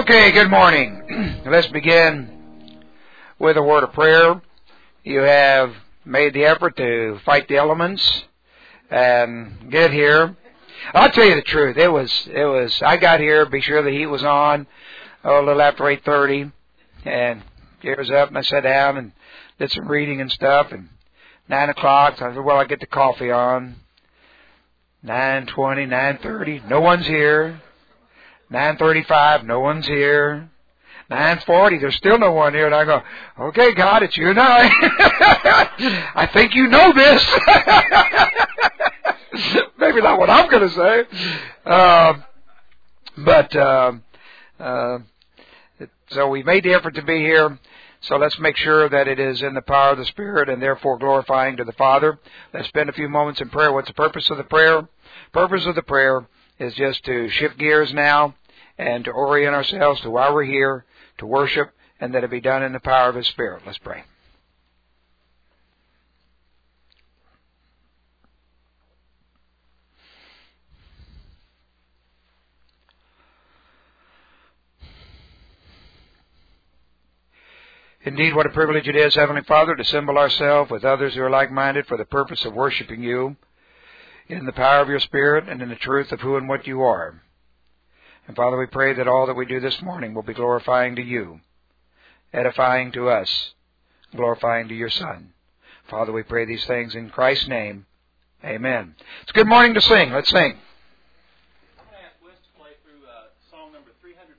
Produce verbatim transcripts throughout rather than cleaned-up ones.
Okay, good morning. Let's begin with a word of prayer. You have made the effort to fight the elements and get here. I'll tell you the truth. It was, it was, I got here, be sure the heat was on, oh, a little after eight thirty, and gears up, and I sat down and did some reading and stuff, and nine o'clock, so I said, well, I'll get the coffee on. nine twenty, nine thirty, no one's here. nine thirty-five, no one's here. nine forty, there's still no one here. And I go, okay, God, it's you and I. I think you know this. Maybe not what I'm going to say. Uh, but, uh, uh, so we made the effort to be here. So let's make sure that it is in the power of the Spirit and therefore glorifying to the Father. Let's spend a few moments in prayer. What's the purpose of the prayer? Purpose of the prayer is just to shift gears now and to orient ourselves to why we're here, to worship, and that it be done in the power of His Spirit. Let's pray. Indeed, what a privilege it is, Heavenly Father, to assemble ourselves with others who are like-minded for the purpose of worshiping You in the power of Your Spirit and in the truth of who and what You are. And Father, we pray that all that we do this morning will be glorifying to You, edifying to us, glorifying to Your Son. Father, we pray these things in Christ's name. Amen. It's good morning to sing. Let's sing. I'm going to ask Wes to play through uh, song number three hundred.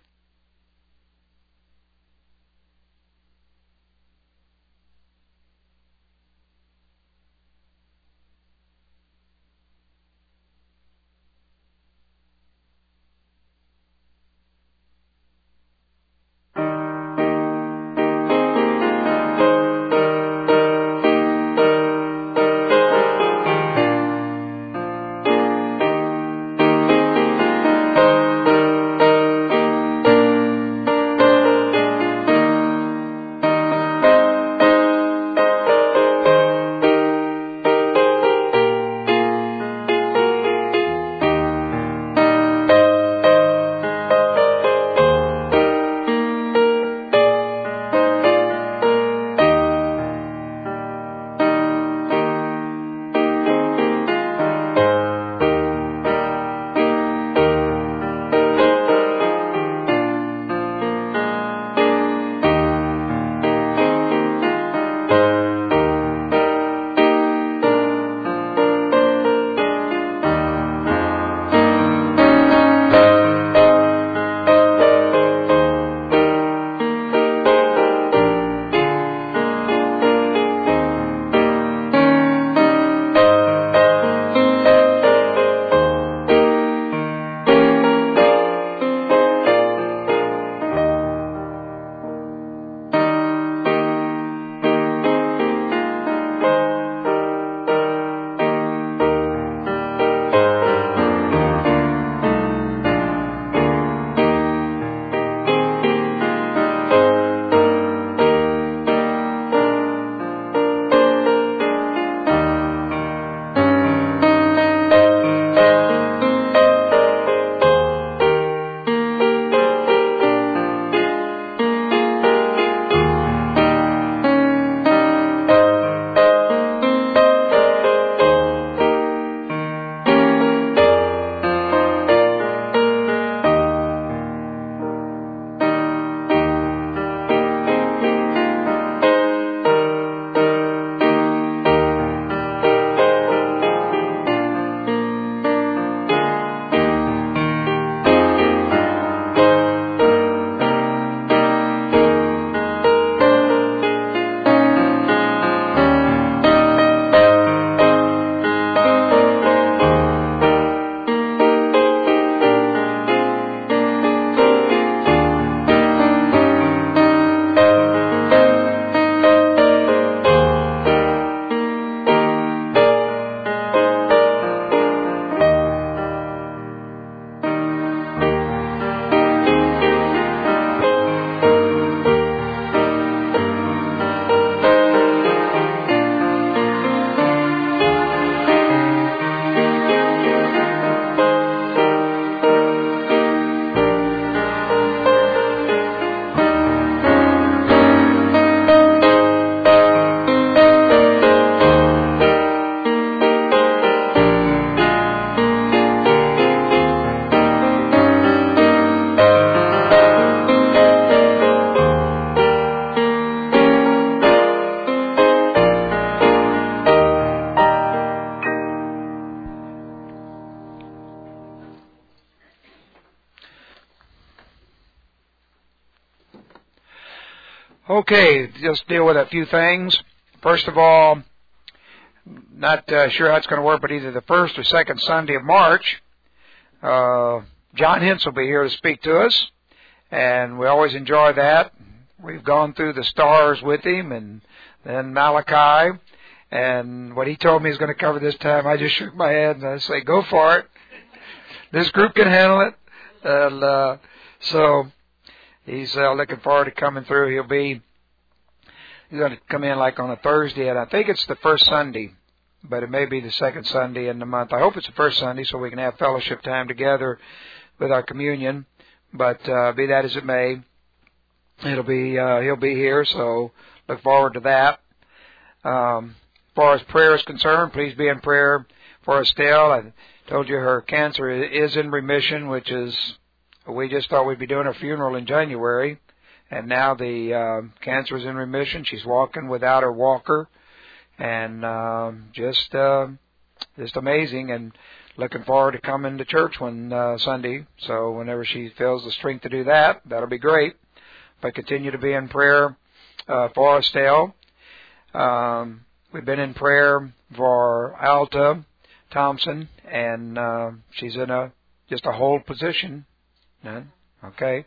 Okay, just deal with a few things. First of all, not uh, sure how it's going to work, but either the first or second Sunday of March, uh, John Hintz will be here to speak to us, and we always enjoy that. We've gone through the stars with him, and then Malachi, and what he told me he's going to cover this time, I just shook my head and I say, go for it. This group can handle it. And uh, so he's uh, looking forward to coming through. He'll be, he's going to come in like on a Thursday, and I think it's the first Sunday, but it may be the second Sunday in the month. I hope it's the first Sunday so we can have fellowship time together with our communion. But uh, be that as it may, it'll be uh, he'll be here, so look forward to that. Um, as far as prayer is concerned, please be in prayer for Estelle. I told you her cancer is in remission, which is, we just thought we'd be doing her funeral in January, and now the uh, cancer is in remission. She's walking without her walker, and uh, just uh, just amazing, and looking forward to coming to church one uh, Sunday. So whenever she feels the strength to do that, that'll be great. But continue to be in prayer uh, for Estelle. Um, we've been in prayer for Alta Thompson, and uh, she's in a just a hold position. None? Okay.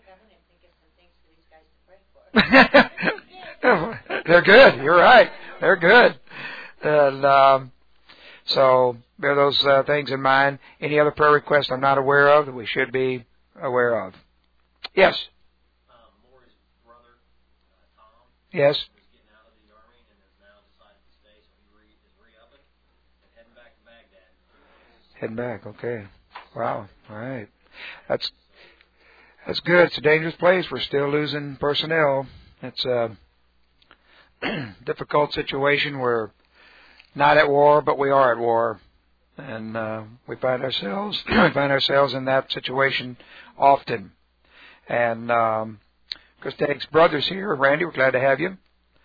They're good. You're right. They're good. And um, so bear those uh, things in mind. Any other prayer requests I'm not aware of that we should be aware of? Yes. Um, Lori's brother, uh, Tom. Yes. Was getting out of the army and has now decided to stay, so he re, is re-upping and heading back to Baghdad. Heading back. Okay. Wow. All right. That's that's good. It's a dangerous place. We're still losing personnel. It's a difficult situation. We're not at war, but we are at war, and uh, we find ourselves we find ourselves in that situation often. And um, Chris Dagg's brother's here. Randy, we're glad to have you.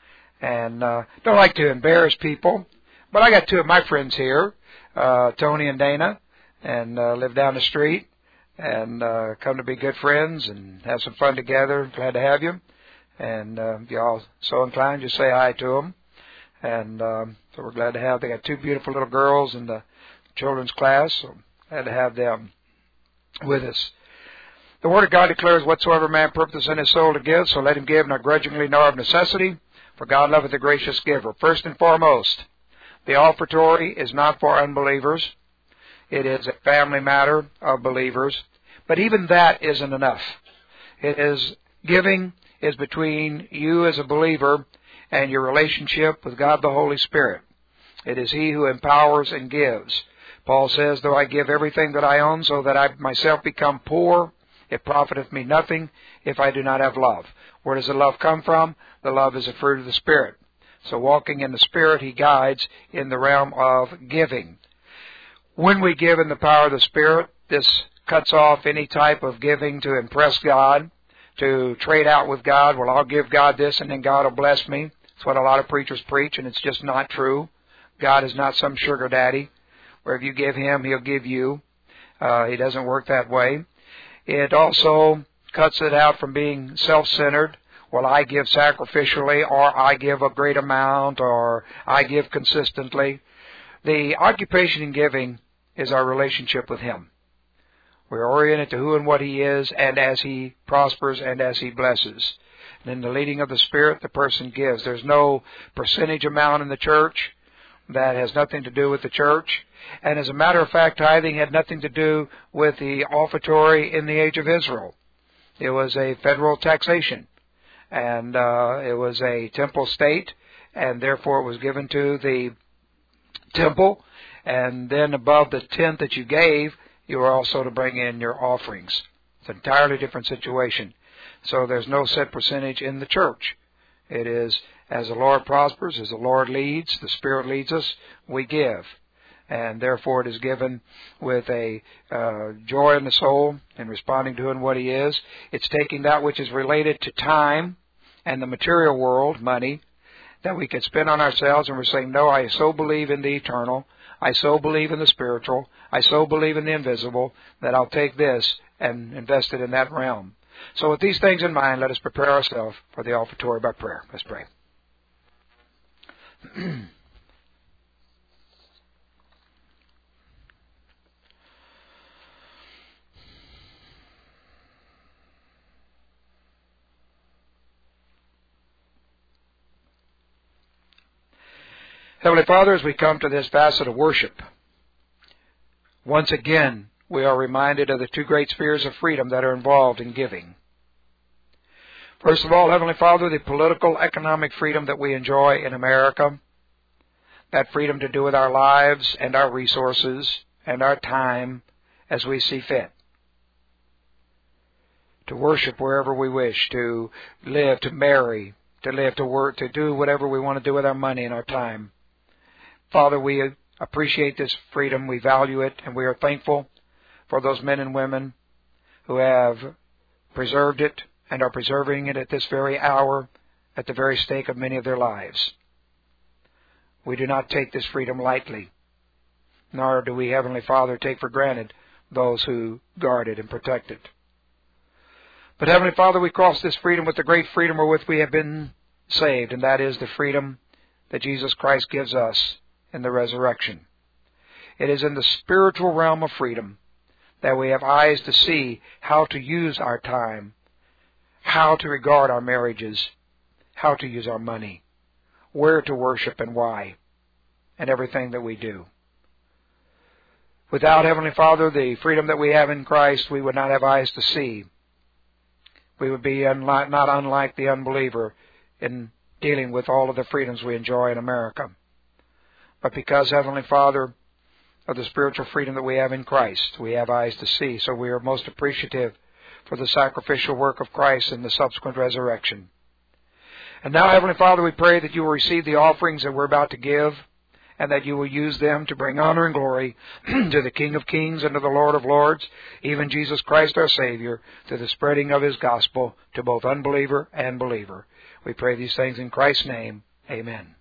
And uh, don't like to embarrass people, but I got two of my friends here, uh, Tony and Dana, and uh, live down the street, and uh, come to be good friends and have some fun together. Glad to have you. And uh, if y'all so inclined, just say hi to them. And um, so we're glad to have. They got two beautiful little girls in the children's class, so glad to have them with us. The Word of God declares, whatsoever man purposes in his soul to give, so let him give, not grudgingly nor of necessity, for God loveth a gracious giver. First and foremost, the offertory is not for unbelievers. It is a family matter of believers. But even that isn't enough. It is giving is between you as a believer and your relationship with God the Holy Spirit. It is He who empowers and gives. Paul says, though I give everything that I own so that I myself become poor, it profiteth me nothing if I do not have love. Where does the love come from? The love is a fruit of the Spirit. So walking in the Spirit, He guides in the realm of giving. When we give in the power of the Spirit, this cuts off any type of giving to impress God, to trade out with God. Well, I'll give God this and then God will bless me. That's what a lot of preachers preach, and it's just not true. God is not some sugar daddy, where if you give Him, He'll give you. Uh, he doesn't work that way. It also cuts it out from being self-centered. Well, I give sacrificially, or I give a great amount, or I give consistently. The occupation in giving is our relationship with Him. We're oriented to who and what He is, and as He prospers and as He blesses. And in the leading of the Spirit, the person gives. There's no percentage amount in the church. That has nothing to do with the church. And as a matter of fact, tithing had nothing to do with the offertory in the age of Israel. It was a federal taxation. And uh, it was a temple state, and therefore it was given to the temple. And then above the tenth that you gave, you were also to bring in your offerings. It's an entirely different situation. So there's no set percentage in the church. It is, as the Lord prospers, as the Lord leads, the Spirit leads us, we give. And therefore it is given with a uh, joy in the soul in responding to Him what He is. It's taking that which is related to time and the material world, money, that we can spend on ourselves, and we're saying, no, I so believe in the eternal, I so believe in the spiritual, I so believe in the invisible, that I'll take this and invest it in that realm. So with these things in mind, let us prepare ourselves for the offertory by prayer. Let's pray. Heavenly Father, as we come to this facet of worship, once again we are reminded of the two great spheres of freedom that are involved in giving. First of all, Heavenly Father, the political, economic freedom that we enjoy in America, that freedom to do with our lives and our resources and our time as we see fit, to worship wherever we wish, to live, to marry, to live, to work, to do whatever we want to do with our money and our time. Father, we appreciate this freedom, we value it, and we are thankful for those men and women who have preserved it and are preserving it at this very hour, at the very stake of many of their lives. We do not take this freedom lightly, nor do we, Heavenly Father, take for granted those who guard it and protect it. But, Heavenly Father, we cross this freedom with the great freedom wherewith we have been saved, and that is the freedom that Jesus Christ gives us in the resurrection. It is in the spiritual realm of freedom that we have eyes to see how to use our time, how to regard our marriages, how to use our money, where to worship and why, and everything that we do. Without, Heavenly Father, the freedom that we have in Christ, we would not have eyes to see. We would be unlike, not unlike the unbeliever in dealing with all of the freedoms we enjoy in America. But because, Heavenly Father, of the spiritual freedom that we have in Christ, we have eyes to see. So we are most appreciative for the sacrificial work of Christ and the subsequent resurrection. And now, Heavenly Father, we pray that you will receive the offerings that we're about to give, and that you will use them to bring honor and glory to the King of Kings and to the Lord of Lords, even Jesus Christ our Savior, to the spreading of His gospel to both unbeliever and believer. We pray these things in Christ's name. Amen.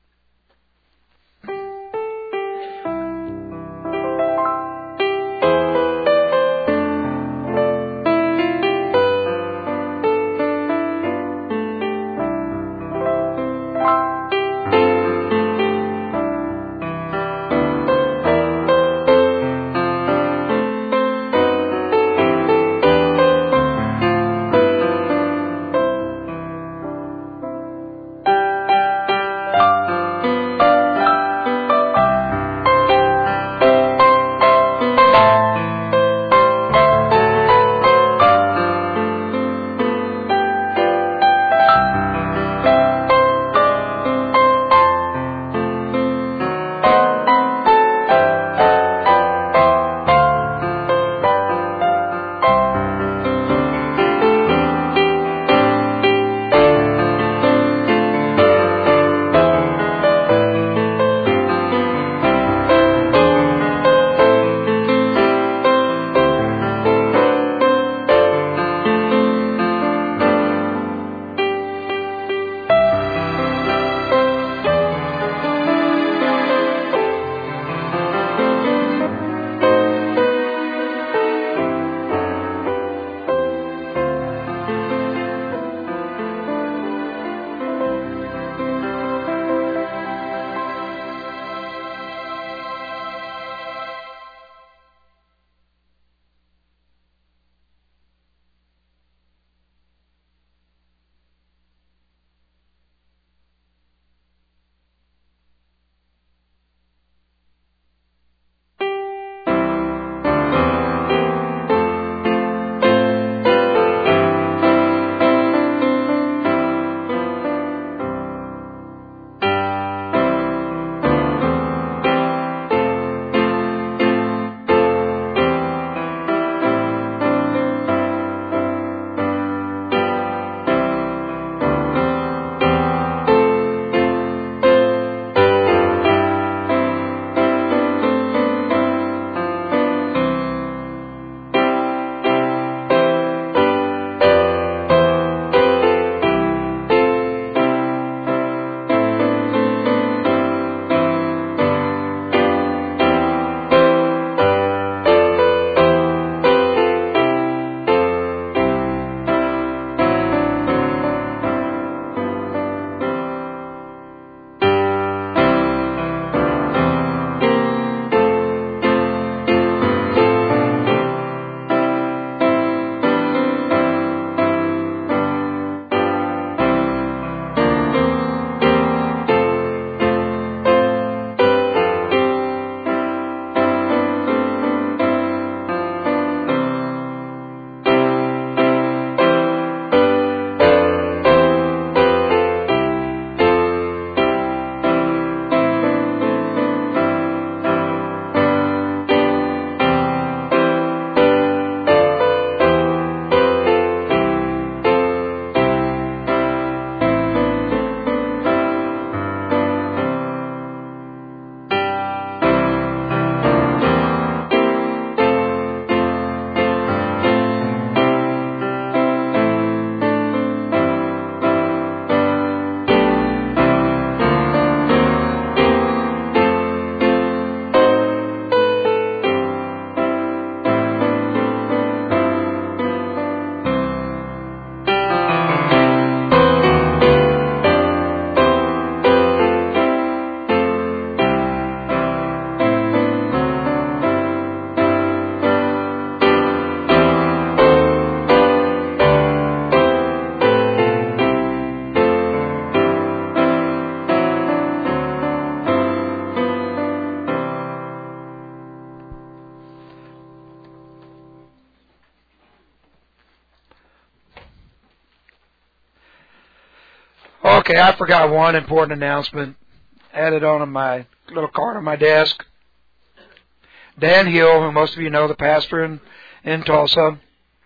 Okay, I forgot one important announcement. Added on my little card on my desk. Dan Hill, who most of you know, the pastor in, in Tulsa,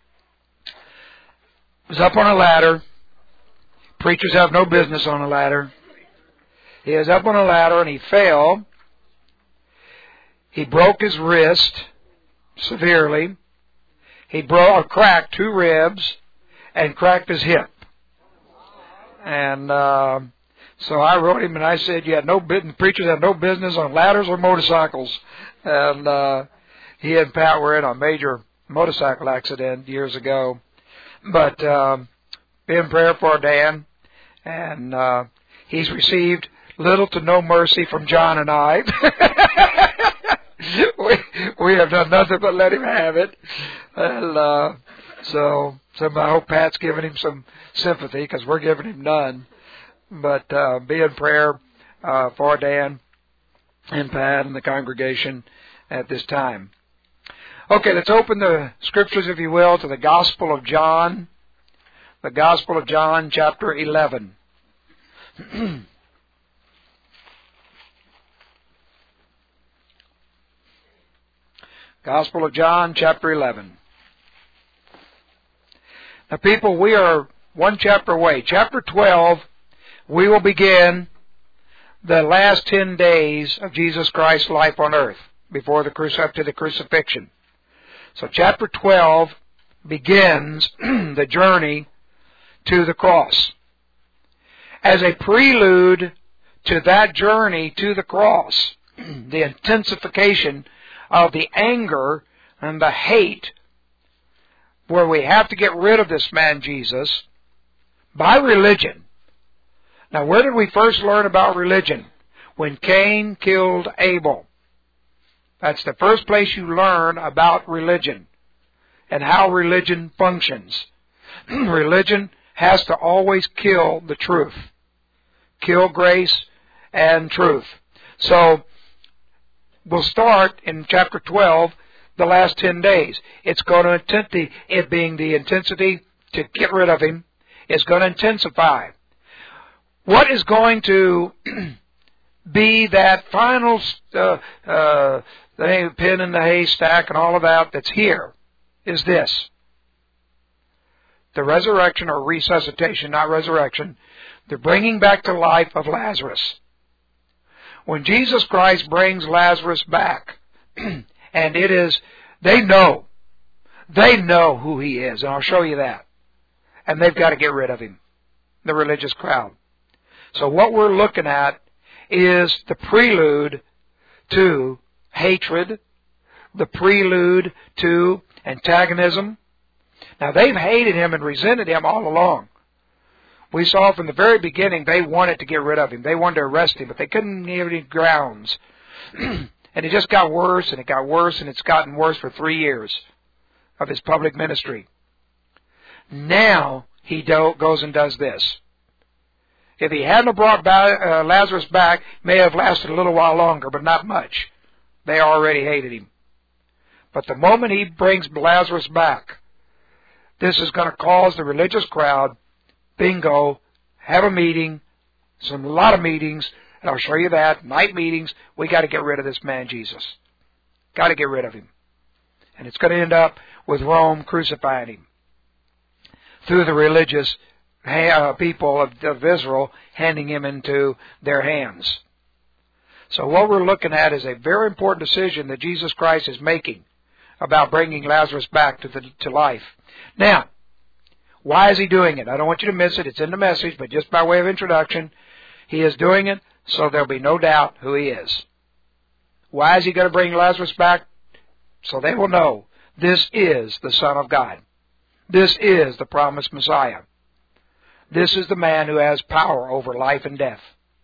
was up on a ladder. Preachers have no business on a ladder. He was up on a ladder and he fell. He broke his wrist severely. He broke, cracked two ribs and cracked his hip. And uh, so I wrote him and I said, "You had no business. Preachers have no business on ladders or motorcycles." And uh, he and Pat were in a major motorcycle accident years ago. But uh, be in prayer for Dan, and uh, he's received little to no mercy from John and I. we we have done nothing but let him have it, and uh, so so I hope Pat's giving him some sympathy because we're giving him none. But uh, be in prayer uh, for Dan and Pat and the congregation at this time. Okay, let's open the scriptures, if you will, to the Gospel of John. The Gospel of John, chapter eleven. Gospel of John, chapter eleven. Now, people, we are one chapter away. Chapter twelve, we will begin the last ten days of Jesus Christ's life on earth before the cruci- up to the crucifixion. So chapter twelve begins the journey to the cross. As a prelude to that journey to the cross, the intensification of the anger and the hate, where we have to get rid of this man Jesus by religion. Now, where did we first learn about religion? When Cain killed Abel. That's the first place you learn about religion and how religion functions. Religion has to always kill the truth. Kill grace and truth. So, we'll start in chapter twelve, the last ten days. It's going to intensify, it being the intensity to get rid of him, is going to intensify. What is going to be that final uh, uh, the pin in the haystack and all of that that's here is this. The resurrection or resuscitation, not resurrection, the bringing back to life of Lazarus. When Jesus Christ brings Lazarus back, and it is, they know, they know who he is, and I'll show you that. And they've got to get rid of him, the religious crowd. So what we're looking at is the prelude to hatred, the prelude to antagonism. Now, they've hated him and resented him all along. We saw from the very beginning they wanted to get rid of him. They wanted to arrest him, but they couldn't give any grounds. And it just got worse, and it got worse, and it's gotten worse for three years of his public ministry. Now, he do, goes and does this. If he hadn't brought back, uh, Lazarus back, may have lasted a little while longer, but not much. They already hated him. But the moment he brings Lazarus back, this is going to cause the religious crowd, bingo, have a meeting, some a lot of meetings, and I'll show you that, night meetings. We got to get rid of this man Jesus. Got to get rid of him. And it's going to end up with Rome crucifying him through the religious uh, people of, of Israel handing him into their hands. So what we're looking at is a very important decision that Jesus Christ is making about bringing Lazarus back to, the, to life. Now, why is he doing it? I don't want you to miss it. It's in the message, but just by way of introduction, he is doing it so there'll be no doubt who he is. Why is he going to bring Lazarus back? So they will know this is the Son of God. This is the promised Messiah. This is the man who has power over life and death.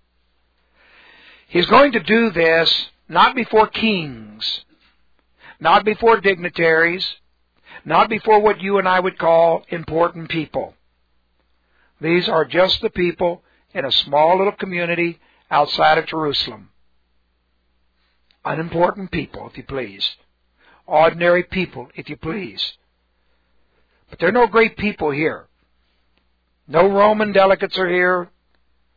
He's going to do this not before kings, not before dignitaries, not before what you and I would call important people. These are just the people in a small little community outside of Jerusalem. Unimportant people, if you please. Ordinary people, if you please. But there are no great people here. No Roman delegates are here.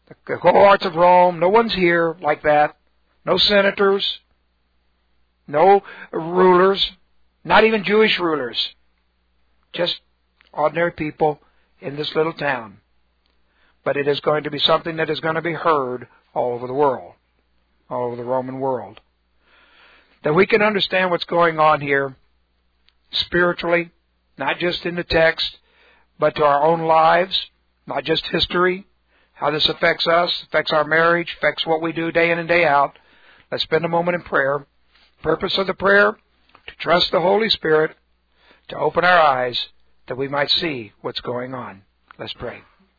The cohorts of Rome, no one's here like that. No senators, no rulers, not even Jewish rulers. Just ordinary people in this little town. But it is going to be something that is going to be heard all over the world, all over the Roman world. That we can understand what's going on here spiritually, not just in the text, but to our own lives, not just history, how this affects us, affects our marriage, affects what we do day in and day out. Let's spend a moment in prayer. Purpose of the prayer, to trust the Holy Spirit, to open our eyes that we might see what's going on. Let's pray.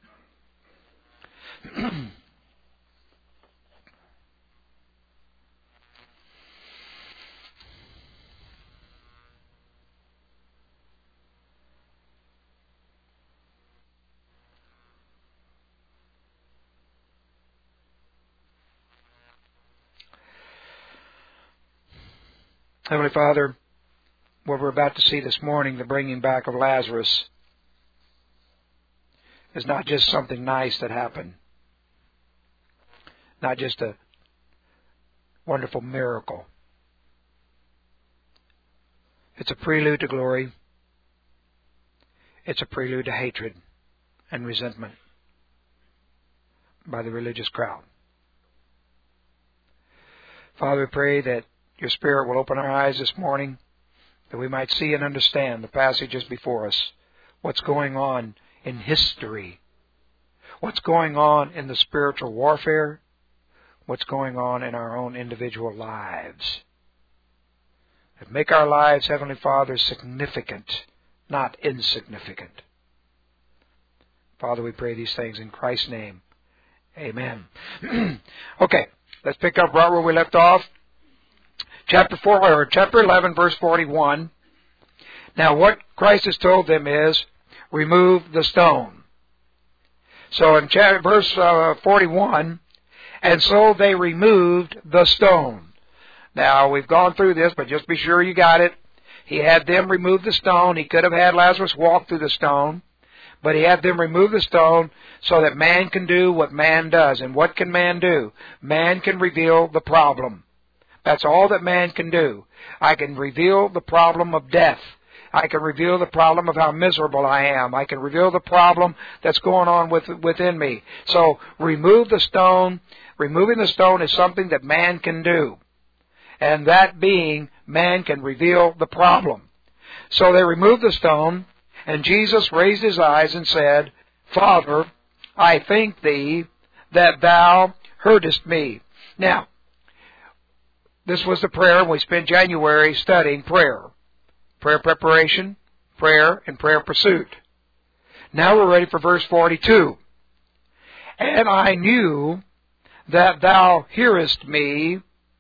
Heavenly Father, what we're about to see this morning, the bringing back of Lazarus, is not just something nice that happened. Not just a wonderful miracle. It's a prelude to glory. It's a prelude to hatred and resentment by the religious crowd. Father, we pray that Your Spirit will open our eyes this morning, that we might see and understand the passages before us, what's going on in history, what's going on in the spiritual warfare, what's going on in our own individual lives. And make our lives, Heavenly Father, significant, not insignificant. Father, we pray these things in Christ's name. Amen. Okay, let's pick up right where we left off. Chapter four, or chapter eleven, verse forty-one. Now, what Christ has told them is, remove the stone. So in chapter, verse uh, forty-one, and so they removed the stone. Now, we've gone through this, but just be sure you got it. He had them remove the stone. He could have had Lazarus walk through the stone, but he had them remove the stone so that man can do what man does. And what can man do? Man can reveal the problem. That's all that man can do. I can reveal the problem of death. I can reveal the problem of how miserable I am. I can reveal the problem that's going on with, within me. So remove the stone. Removing the stone is something that man can do. And that being, man can reveal the problem. So they removed the stone, and Jesus raised his eyes and said, Father, I thank thee that thou heardest me. Now, this was the prayer. We spent January studying prayer. Prayer preparation, prayer, and prayer pursuit. Now we're ready for verse forty-two. And I knew that thou hearest me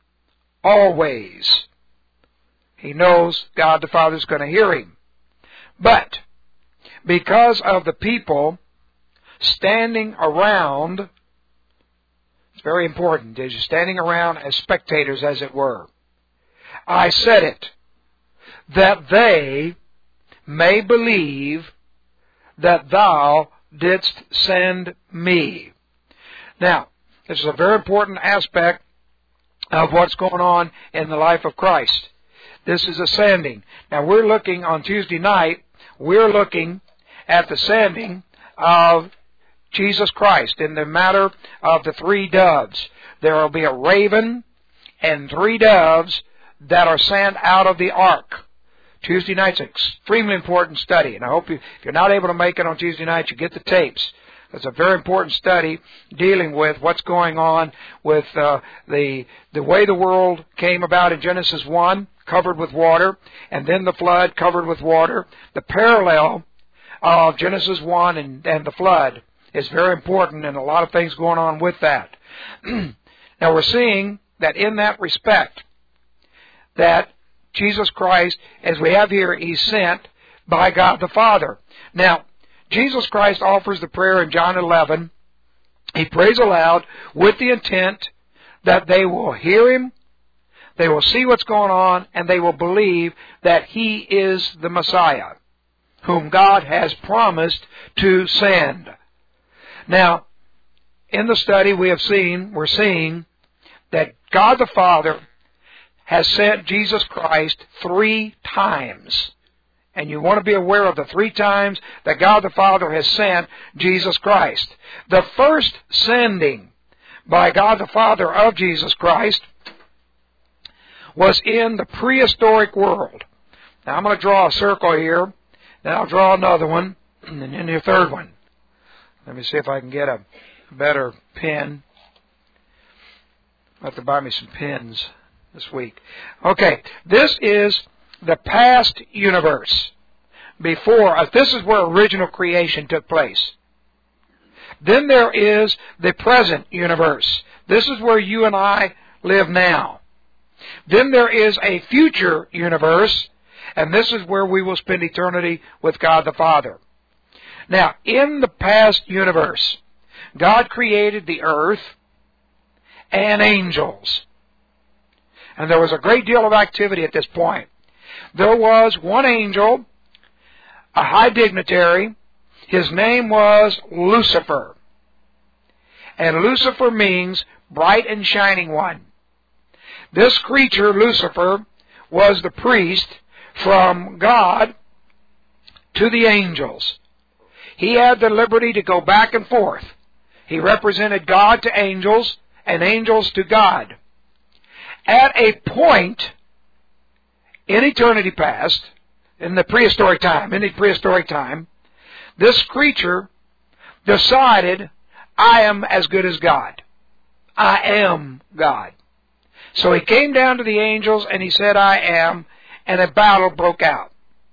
always. He knows God the Father is going to hear him. But because of the people standing around, it's very important, they're just standing around as spectators, as it were, I said it, that they may believe that thou didst send me. Now, this is a very important aspect of what's going on in the life of Christ. This is a sending. Now, we're looking on Tuesday night, we're looking at the sending of Jesus Christ in the matter of the three doves. There will be a raven and three doves that are sent out of the ark. Tuesday night's an extremely important study, and I hope you, if you're not able to make it on Tuesday night, you get the tapes. It's a very important study dealing with what's going on with uh, the the way the world came about in Genesis one, covered with water, and then the flood, covered with water. The parallel of Genesis one and, and the flood is very important, and a lot of things going on with that. Now we're seeing that in that respect, that Jesus Christ, as we have here, He's sent by God the Father. Now, Jesus Christ offers the prayer in John eleven. He prays aloud with the intent that they will hear Him, they will see what's going on, and they will believe that He is the Messiah, whom God has promised to send. Now, in the study we have seen, we're seeing that God the Father has sent Jesus Christ three times. And you want to be aware of the three times that God the Father has sent Jesus Christ. The first sending by God the Father of Jesus Christ was in the prehistoric world. Now I'm going to draw a circle here, then I'll draw another one, and then the third one. Let me see if I can get a better pen. I'll have to buy me some pens this week. Okay, this is the past universe. Before us, this is where original creation took place. Then there is the present universe. This is where you and I live now. Then there is a future universe, and this is where we will spend eternity with God the Father. Now, in the past universe, God created the earth and angels. And there was a great deal of activity at this point. There was one angel, a high dignitary. His name was Lucifer. And Lucifer means bright and shining one. This creature, Lucifer, was the priest from God to the angels. He had the liberty to go back and forth. He represented God to angels and angels to God. At a point in eternity past, in the prehistoric time, in the prehistoric time, this creature decided, I am as good as God. I am God. So he came down to the angels and he said, I am, and a battle broke out.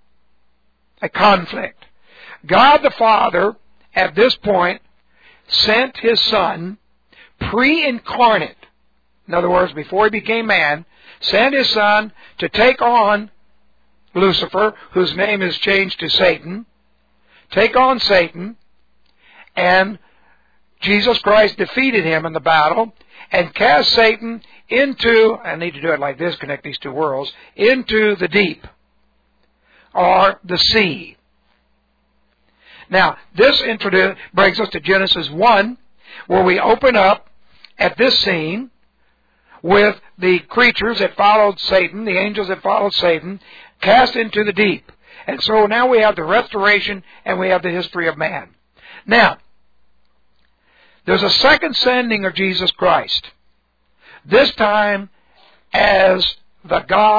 A conflict. God the Father, at this point, sent His Son, pre-incarnate. In other words, before He became man, sent His Son to take on Lucifer, whose name is changed to Satan, take on Satan, and Jesus Christ defeated him in the battle and cast Satan into, I need to do it like this, connect these two worlds, into the deep, or the sea. Now, this introduce, brings us to Genesis one, where we open up at this scene with the creatures that followed Satan, the angels that followed Satan, cast into the deep. And so now we have the restoration and we have the history of man. Now, there's a second sending of Jesus Christ. This time as the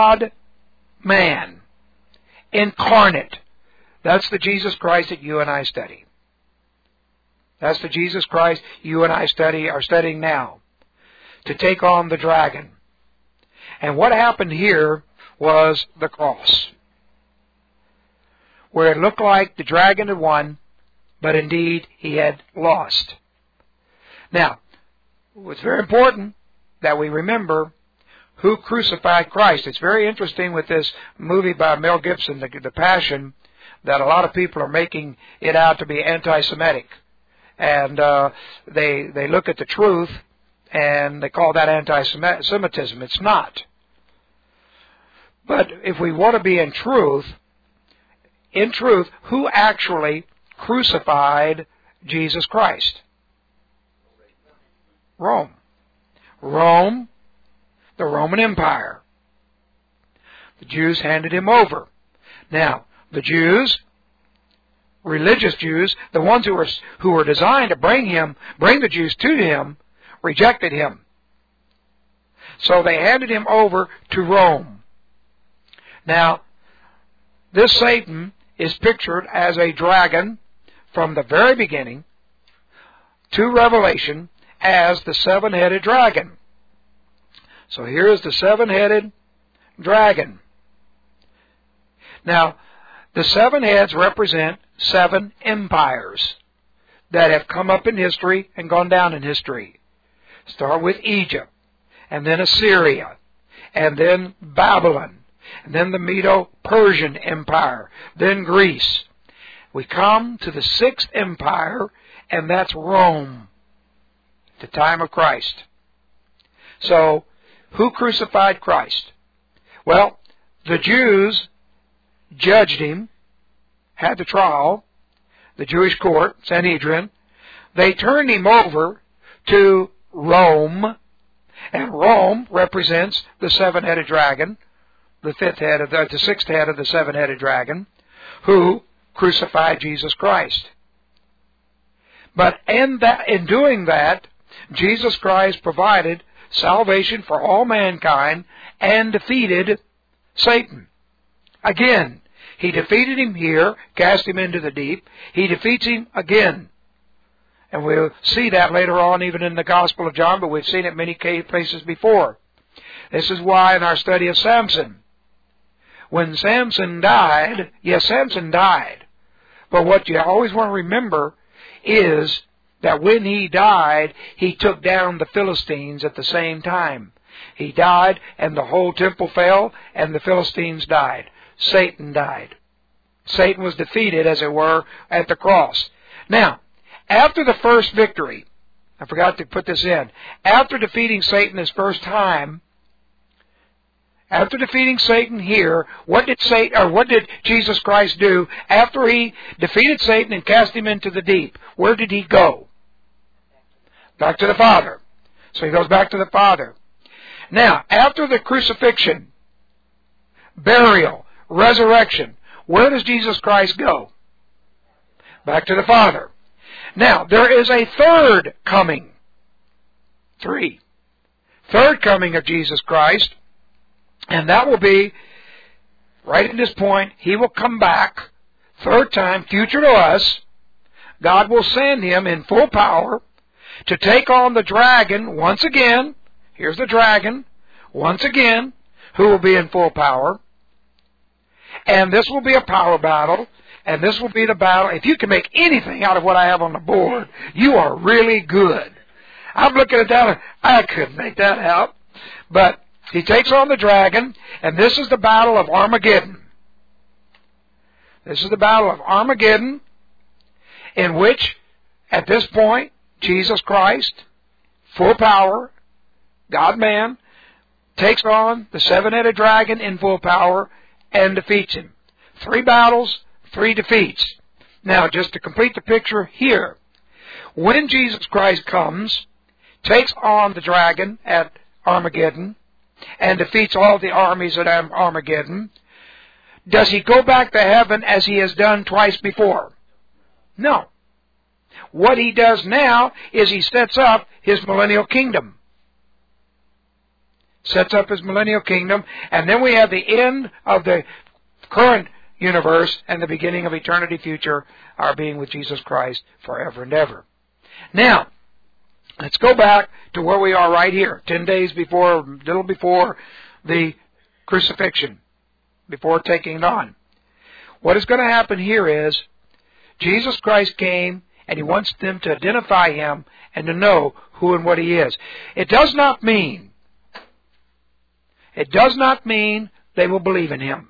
God-man, incarnate. That's the Jesus Christ that you and I study. That's the Jesus Christ you and I study, are studying now, to take on the dragon. And what happened here was the cross, where it looked like the dragon had won, but indeed he had lost. Now, it's very important that we remember who crucified Christ. It's very interesting with this movie by Mel Gibson, The, the Passion, that a lot of people are making it out to be anti-Semitic. And uh, they they look at the truth and they call that anti-Semitism. It's not. But if we want to be in truth, in truth, who actually crucified Jesus Christ? Rome. Rome, the Roman Empire. The Jews handed him over. Now, the Jews, religious Jews, the ones who were who were designed to bring him, bring the Jews to him, rejected him. So they handed him over to Rome. Now, this Satan is pictured as a dragon from the very beginning to Revelation as the seven-headed dragon. So here is the seven-headed dragon. Now, the seven heads represent seven empires that have come up in history and gone down in history. Start with Egypt, and then Assyria, and then Babylon, and then the Medo-Persian Empire, then Greece. We come to the sixth empire, and that's Rome, the time of Christ. So, who crucified Christ? Well, the Jews judged him, had the trial, the Jewish court, Sanhedrin. They turned him over to Rome, and Rome represents the seven-headed dragon, the fifth head of the, the sixth head of the seven-headed dragon, who crucified Jesus Christ. But in that, in doing that, Jesus Christ provided salvation for all mankind and defeated Satan. Again, He defeated him here, cast him into the deep. He defeats him again. And we'll see that later on even in the Gospel of John, but we've seen it many places before. This is why in our study of Samson, when Samson died, yes, Samson died. But what you always want to remember is that when he died, he took down the Philistines at the same time. He died, and the whole temple fell, and the Philistines died. Satan died. Satan was defeated, as it were, at the cross. Now, after the first victory, I forgot to put this in, after defeating Satan his first time, after defeating Satan here, what did Satan, or what did Jesus Christ do after He defeated Satan and cast him into the deep? Where did He go? Back to the Father. So He goes back to the Father. Now, after the crucifixion, burial, resurrection, where does Jesus Christ go? Back to the Father. Now, there is a third coming. Three. Third coming of Jesus Christ. And that will be, right at this point, He will come back, third time, future to us. God will send Him in full power to take on the dragon once again. Here's the dragon, once again, who will be in full power. And this will be a power battle. And this will be the battle. If you can make anything out of what I have on the board, you are really good. I'm looking at that, I couldn't make that out. But He takes on the dragon, and this is the battle of Armageddon. This is the battle of Armageddon, in which, at this point, Jesus Christ, full power, God-man, takes on the seven-headed dragon in full power and defeats him. Three battles, three defeats. Now, just to complete the picture here, when Jesus Christ comes, takes on the dragon at Armageddon, and defeats all the armies at Armageddon, does He go back to heaven as He has done twice before? No. What He does now is He sets up His millennial kingdom. Sets up His millennial kingdom, and then we have the end of the current universe and the beginning of eternity future, our being with Jesus Christ forever and ever. Now, let's go back to where we are right here, ten days before, a little before the crucifixion, before taking it on. What is going to happen here is, Jesus Christ came, and He wants them to identify Him and to know who and what He is. It does not mean, it does not mean they will believe in Him.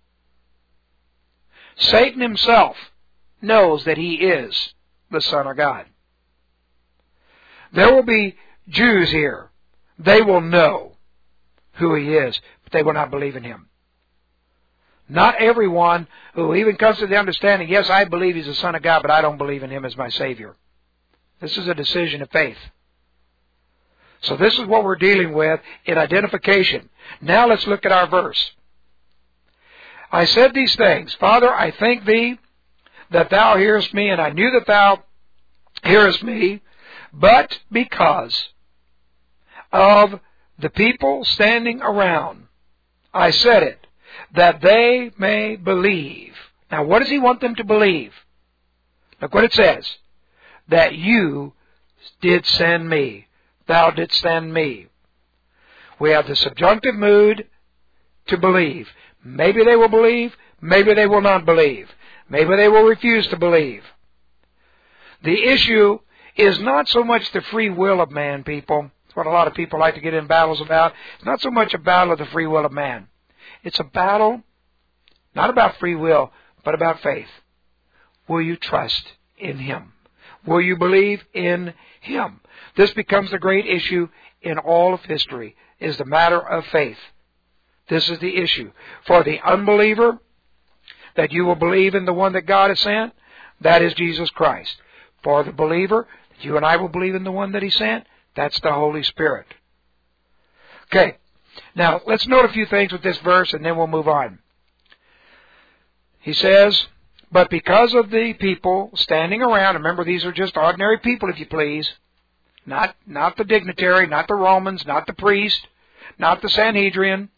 Satan himself knows that he is the Son of God. There will be Jews here. They will know who He is, but they will not believe in Him. Not everyone who even comes to the understanding, yes, I believe He's the Son of God, but I don't believe in Him as my Savior. This is a decision of faith. So this is what we're dealing with in identification. Now let's look at our verse. I said these things, Father, I thank Thee that Thou hearest me, and I knew that Thou hearest me, but because of the people standing around, I said it, that they may believe. Now, what does He want them to believe? Look what it says. That You did send me. Thou didst send me. We have the subjunctive mood to believe. Maybe they will believe. Maybe they will not believe. Maybe they will refuse to believe. The issue is not so much the free will of man, people. It's what a lot of people like to get in battles about. It's not so much a battle of the free will of man. It's a battle not about free will, but about faith. Will you trust in Him? Will you believe in Him? This becomes the great issue in all of history, is the matter of faith. This is the issue. For the unbeliever, that you will believe in the one that God has sent, that is Jesus Christ. For the believer, You and I will believe in the one that He sent. That's the Holy Spirit. Okay. Now, let's note a few things with this verse, and then we'll move on. He says, but because of the people standing around, remember these are just ordinary people, if you please, not, not the dignitary, not the Romans, not the priest, not the Sanhedrin,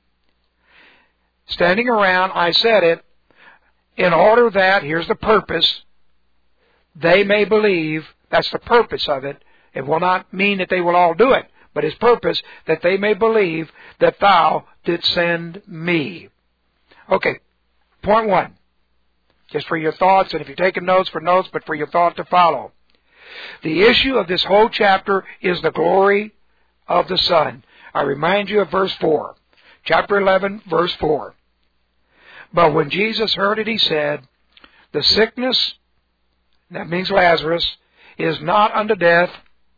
standing around, I said it, in order that, here's the purpose, they may believe, that's the purpose of it. It will not mean that they will all do it, but His purpose, that they may believe that Thou didst send me. Okay, point one. Just for your thoughts, and if you're taking notes, for notes, but for your thought to follow. The issue of this whole chapter is the glory of the Son. I remind you of verse four. Chapter eleven, verse four. But when Jesus heard it, He said, the sickness, that means Lazarus, is not unto death,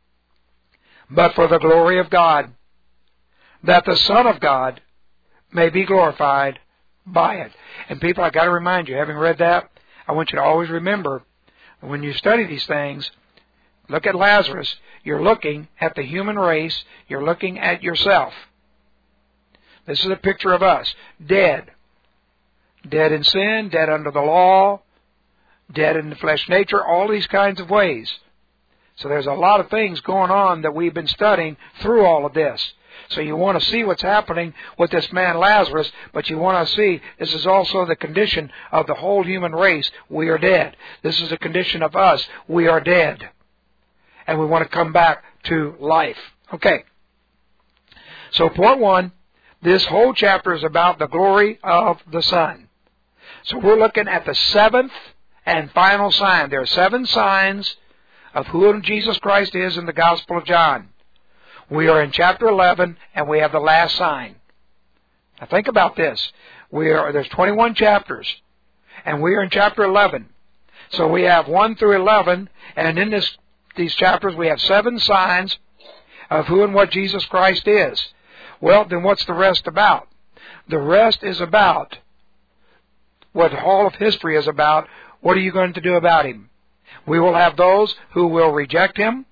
but for the glory of God, that the Son of God may be glorified by it. And people, I've got to remind you, having read that, I want you to always remember, when you study these things, look at Lazarus, you're looking at the human race, you're looking at yourself. This is a picture of us, dead. Dead in sin, dead under the law, dead in the flesh nature, all these kinds of ways. So there's a lot of things going on that we've been studying through all of this. So you want to see what's happening with this man Lazarus, but you want to see this is also the condition of the whole human race. We are dead. This is the condition of us. We are dead. And we want to come back to life. Okay. So point one, this whole chapter is about the glory of the Son. So we're looking at the seventh and final sign. There are seven signs of who Jesus Christ is in the Gospel of John. We are in chapter eleven, and we have the last sign. Now think about this. We are there's twenty-one chapters, and we are in chapter eleven. So we have one through eleven, and in this these chapters we have seven signs of who and what Jesus Christ is. Well, then what's the rest about? The rest is about what all of history is about. What are you going to do about Him? We will have those who will reject Him.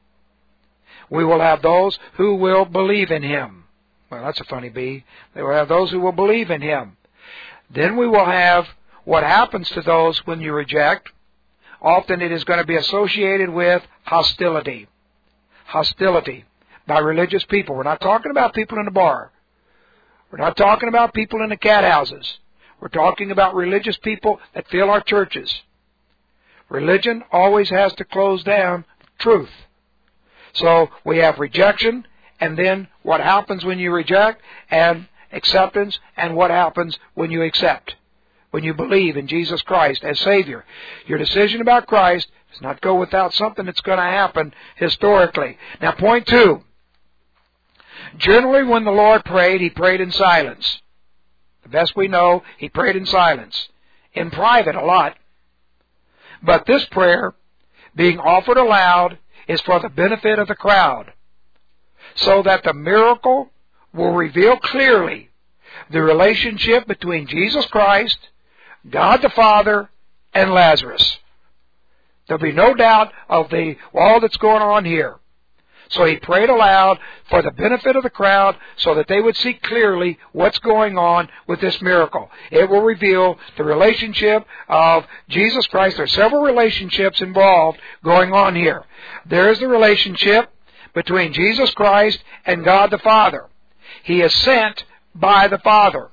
We will have those who will believe in Him. Well, that's a funny bee. They will have those who will believe in Him. Then we will have what happens to those when you reject. Often it is going to be associated with hostility. Hostility by religious people. We're not talking about people in the bar. We're not talking about people in the cat houses. We're talking about religious people that fill our churches. Religion always has to close down truth. So we have rejection, and then what happens when you reject, and acceptance, and what happens when you accept, when you believe in Jesus Christ as Savior. Your decision about Christ does not go without something that's going to happen historically. Now, point two. Generally, when the Lord prayed, He prayed in silence. The best we know, He prayed in silence. In private, a lot. But this prayer, being offered aloud, is for the benefit of the crowd, so that the miracle will reveal clearly the relationship between Jesus Christ, God the Father, and Lazarus. There'll be no doubt of the all that's going on here. So He prayed aloud for the benefit of the crowd so that they would see clearly what's going on with this miracle. It will reveal the relationship of Jesus Christ. There are several relationships involved going on here. There is the relationship between Jesus Christ and God the Father. He is sent by the Father.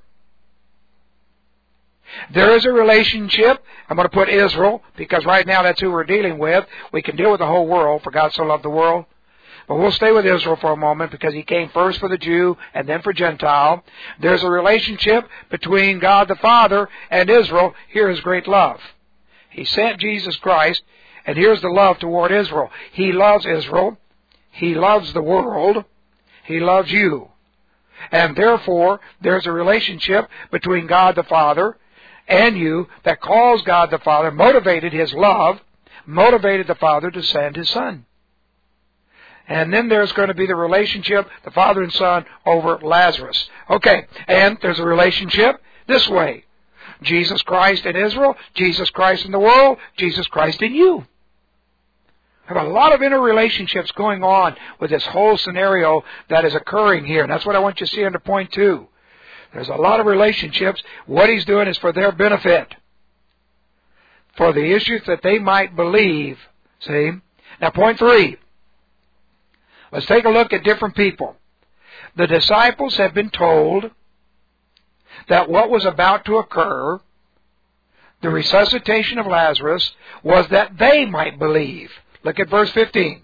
There is a relationship. I'm going to put Israel, because right now that's who we're dealing with. We can deal with the whole world, for God so loved the world. But we'll stay with Israel for a moment, because He came first for the Jew and then for Gentile. There's a relationship between God the Father and Israel. Here is great love. He sent Jesus Christ, and here's the love toward Israel. He loves Israel. He loves the world. He loves you. And therefore, there's a relationship between God the Father and you that caused God the Father, motivated His love, motivated the Father to send His Son. And then there's going to be the relationship, the Father and Son, over Lazarus. Okay, and there's a relationship this way. Jesus Christ in Israel, Jesus Christ in the world, Jesus Christ in you. Have a lot of interrelationships going on with this whole scenario that is occurring here. And that's what I want you to see under point two. There's a lot of relationships. What he's doing is for their benefit. For the issues that they might believe. See? Now point three. Let's take a look at different people. The disciples have been told that what was about to occur, the resuscitation of Lazarus, was that they might believe. Look at verse fifteen.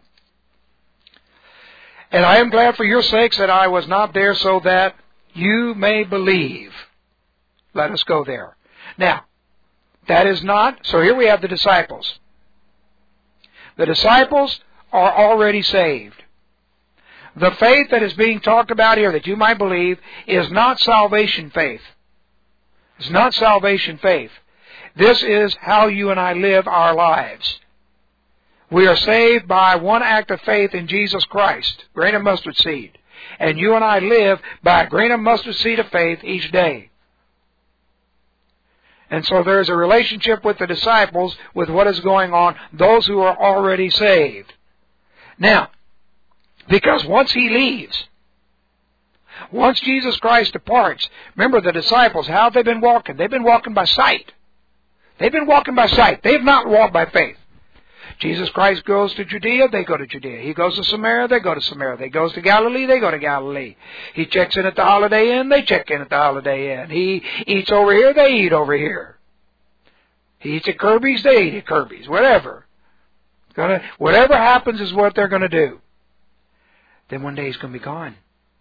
And I am glad for your sakes that I was not there, so that you may believe. Let us go there. Now, that is not, so here we have the disciples. The disciples are already saved. The faith that is being talked about here, that you might believe, is not salvation faith. It's not salvation faith. This is how you and I live our lives. We are saved by one act of faith in Jesus Christ, grain of mustard seed. And you and I live by a grain of mustard seed of faith each day. And so there is a relationship with the disciples with what is going on, those who are already saved. Now, because once He leaves, once Jesus Christ departs, remember the disciples, how have they been walking? They've been walking by sight. They've been walking by sight. They've not walked by faith. Jesus Christ goes to Judea, they go to Judea. He goes to Samaria, they go to Samaria. He goes to Galilee, they go to Galilee. He checks in at the Holiday Inn, they check in at the Holiday Inn. He eats over here, they eat over here. He eats at Kirby's, they eat at Kirby's. Whatever. Gonna, whatever happens is what they're going to do. Then one day He's going to be gone.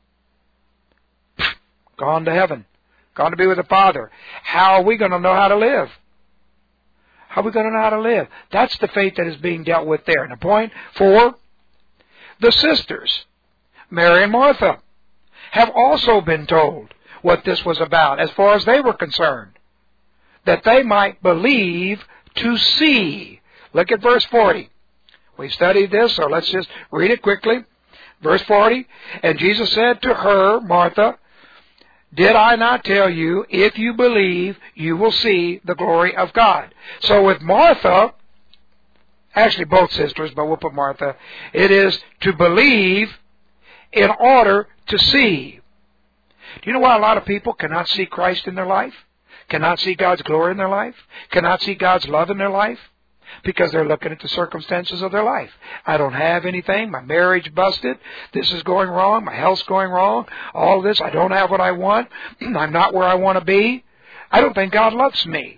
Gone to heaven. Gone to be with the Father. How are we going to know how to live? How are we going to know how to live? That's the faith that is being dealt with there. And the point four, the sisters, Mary and Martha, have also been told what this was about as far as they were concerned. That they might believe to see. Look at verse forty. We studied this, so let's just read it quickly. Verse forty, and Jesus said to her, Martha, did I not tell you, if you believe, you will see the glory of God? So with Martha, actually both sisters, but we'll put Martha, it is to believe in order to see. Do you know why a lot of people cannot see Christ in their life? Cannot see God's glory in their life? Cannot see God's love in their life? Because they're looking at the circumstances of their life. I don't have anything. My marriage busted. This is going wrong. My health's going wrong. All this. I don't have what I want. I'm not where I want to be. I don't think God loves me.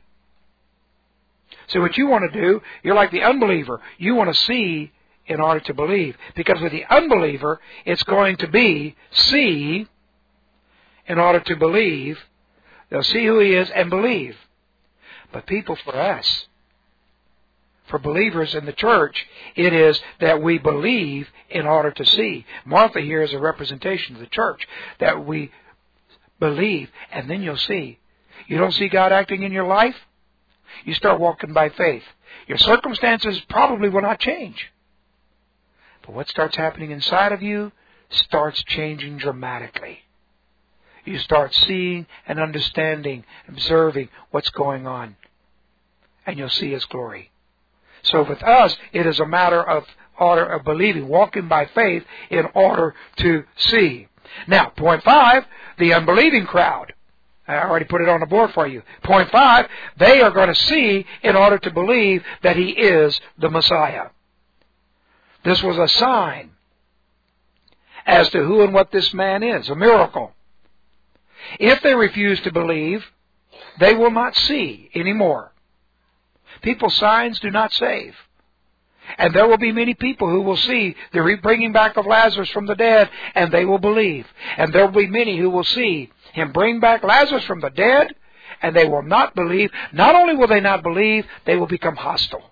So what you want to do, you're like the unbeliever. You want to see in order to believe. Because with the unbeliever, it's going to be see in order to believe. They'll see who He is and believe. But people, for us, for believers in the church, it is that we believe in order to see. Martha here is a representation of the church, that we believe, and then you'll see. You don't see God acting in your life? You start walking by faith. Your circumstances probably will not change. But what starts happening inside of you starts changing dramatically. You start seeing and understanding, observing what's going on. And you'll see His glory. So with us, it is a matter of order of believing, walking by faith in order to see. Now, point five, the unbelieving crowd. I already put it on the board for you. Point five, they are going to see in order to believe that He is the Messiah. This was a sign as to who and what this man is, a miracle. If they refuse to believe, they will not see anymore. People's signs do not save. And there will be many people who will see the bringing back of Lazarus from the dead, and they will believe. And there will be many who will see Him bring back Lazarus from the dead, and they will not believe. Not only will they not believe, they will become hostile.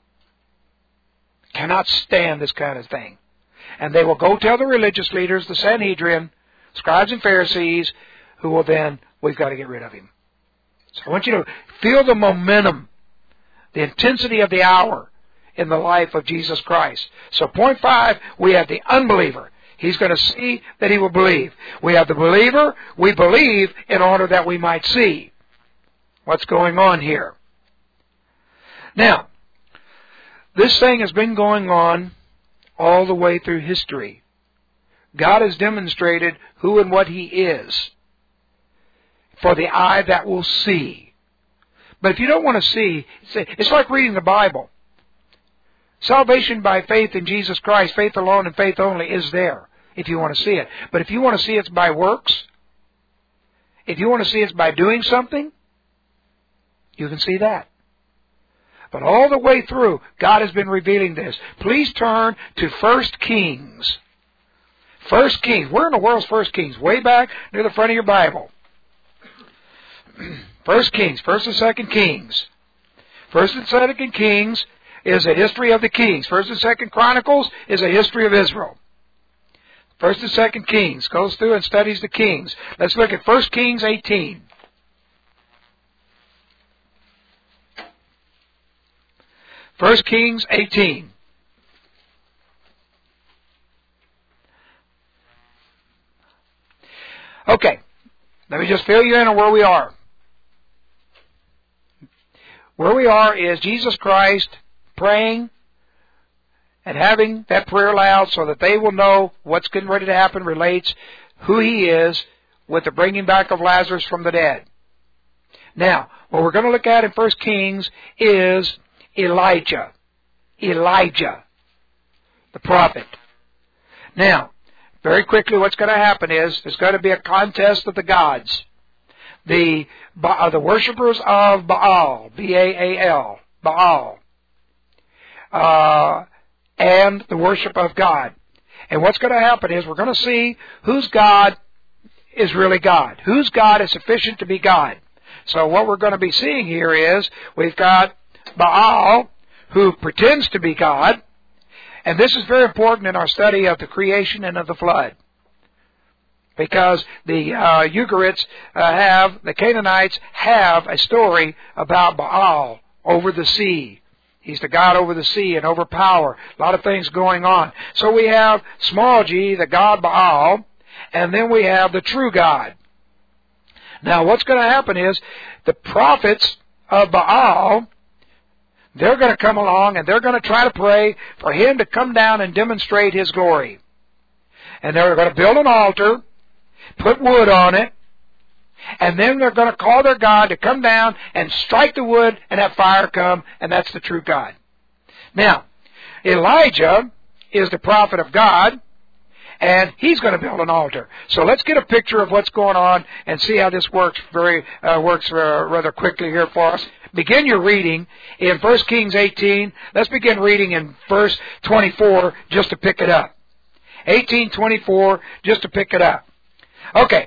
Cannot stand this kind of thing. And they will go tell the religious leaders, the Sanhedrin, scribes and Pharisees, who will then, we've got to get rid of Him. So I want you to feel the momentum, the intensity of the hour in the life of Jesus Christ. So point five, we have the unbeliever. He's going to see that he will believe. We have the believer. We believe in order that we might see what's going on here. Now, this thing has been going on all the way through history. God has demonstrated who and what He is for the eye that will see. But if you don't want to see, it's like reading the Bible. Salvation by faith in Jesus Christ, faith alone and faith only, is there if you want to see it. But if you want to see it's by works, if you want to see it's by doing something, you can see that. But all the way through, God has been revealing this. Please turn to First Kings. First Kings. Where in the world's First Kings? Way back near the front of your Bible. First Kings. First and Second Kings. First and Second Kings is a history of the kings. First and Second Chronicles is a history of Israel. First and Second Kings goes through and studies the kings. Let's look at First Kings eighteen. First Kings eighteen. Okay, let me just fill you in on where we are. Where we are is Jesus Christ praying and having that prayer aloud so that they will know what's getting ready to happen relates who He is with the bringing back of Lazarus from the dead. Now, what we're going to look at in First Kings is Elijah. Elijah, the prophet. Now, very quickly what's going to happen is there's going to be a contest of the gods. The, uh, the worshippers of Baal, B A A L, Baal, uh, and the worship of God. And what's going to happen is we're going to see whose God is really God. Whose God is sufficient to be God. So what we're going to be seeing here is we've got Baal, who pretends to be God. And this is very important in our study of the creation and of the flood. Because the uh, Ugarites uh, have, the Canaanites have a story about Baal over the sea. He's the God over the sea and over power. A lot of things going on. So we have small g, the God Baal, and then we have the true God. Now what's going to happen is the prophets of Baal, they're going to come along and they're going to try to pray for Him to come down and demonstrate His glory. And they're going to build an altar, put wood on it, and then they're going to call their God to come down and strike the wood and have fire come, and that's the true God. Now, Elijah is the prophet of God, and he's going to build an altar. So let's get a picture of what's going on and see how this works very uh, works uh, rather quickly here for us. Begin your reading in First Kings eighteen. Let's begin reading in verse twenty-four just to pick it up. eighteen twenty-four just to pick it up. Okay.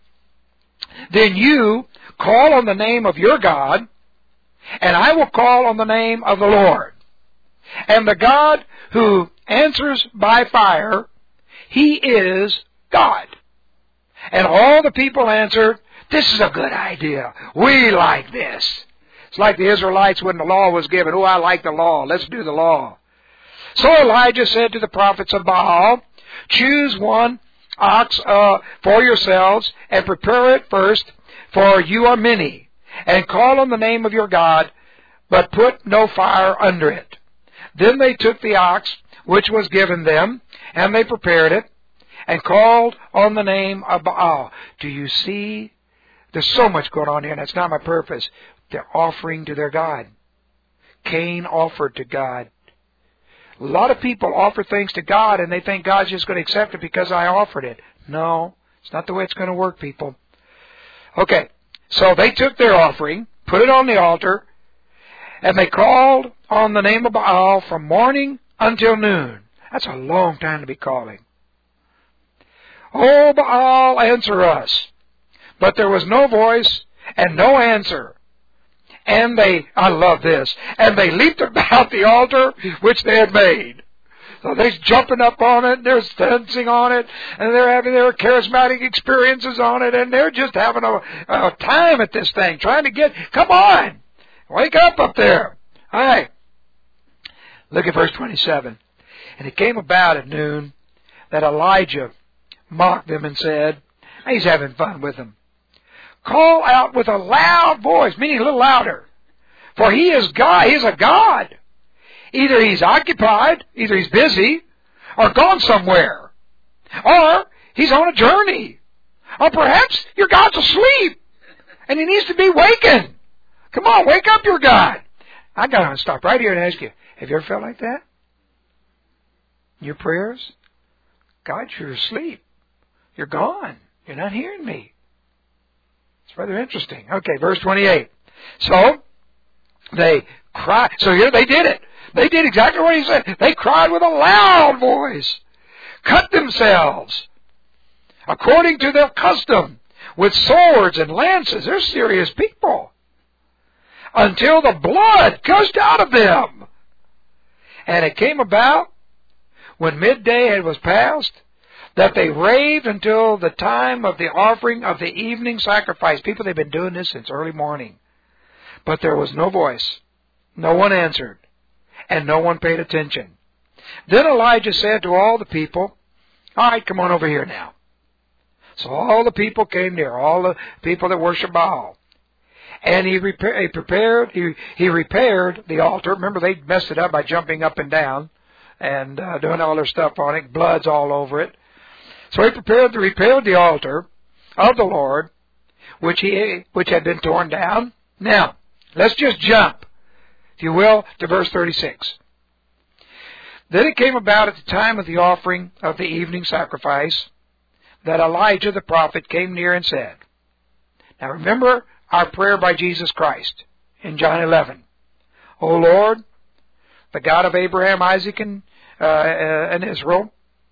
Then you call on the name of your God, and I will call on the name of the Lord. And the God who answers by fire, He is God. And all the people answered, this is a good idea. We like this. It's like the Israelites when the law was given. Oh, I like the law. Let's do the law. So Elijah said to the prophets of Baal, choose one ox uh, for yourselves and prepare it first, for you are many, and call on the name of your God, but put no fire under it. Then they took the ox which was given them, and they prepared it, and called on the name of Baal. Do you see? There's so much going on here, and that's not my purpose. They're offering to their God. Cain offered to God. A lot of people offer things to God, and they think God's just going to accept it because I offered it. No, it's not the way it's going to work, people. Okay, so they took their offering, put it on the altar, and they called on the name of Baal from morning until noon. That's a long time to be calling. Oh, Baal, answer us. But there was no voice and no answer. And they, I love this, and they leaped about the altar which they had made. So they're jumping up on it, they're dancing on it, and they're having their charismatic experiences on it, and they're just having a, a time at this thing, trying to get, come on, wake up up there. All right. Look at verse twenty-seven. And it came about at noon that Elijah mocked them and said, he's having fun with them. Call out with a loud voice, meaning a little louder. For he is God, he is a God. Either he's occupied, either he's busy, or gone somewhere. Or he's on a journey. Or perhaps your God's asleep and he needs to be wakened. Come on, wake up your God. I got to stop right here and ask you, have you ever felt like that? Your prayers? God, you're asleep. You're gone. You're not hearing me. It's rather interesting. Okay, verse twenty-eight. So, they cried. So here they did it. They did exactly what he said. They cried with a loud voice, cut themselves, according to their custom, with swords and lances. They're serious people. Until the blood gushed out of them. And it came about, when midday was past, that they raved until the time of the offering of the evening sacrifice. People, they've been doing this since early morning. But there was no voice. No one answered. And no one paid attention. Then Elijah said to all the people, all right, come on over here now. So all the people came near, all the people that worship Baal. And he, repa- he prepared, he, he repaired the altar. Remember, they messed it up by jumping up and down and uh, doing all their stuff on it. Blood's all over it. So he prepared to repair the altar of the Lord, which he which had been torn down. Now, let's just jump, if you will, to verse thirty-six. Then it came about at the time of the offering of the evening sacrifice that Elijah the prophet came near and said, now remember our prayer by Jesus Christ in John eleven. O Lord, the God of Abraham, Isaac, and, uh, uh, and Israel,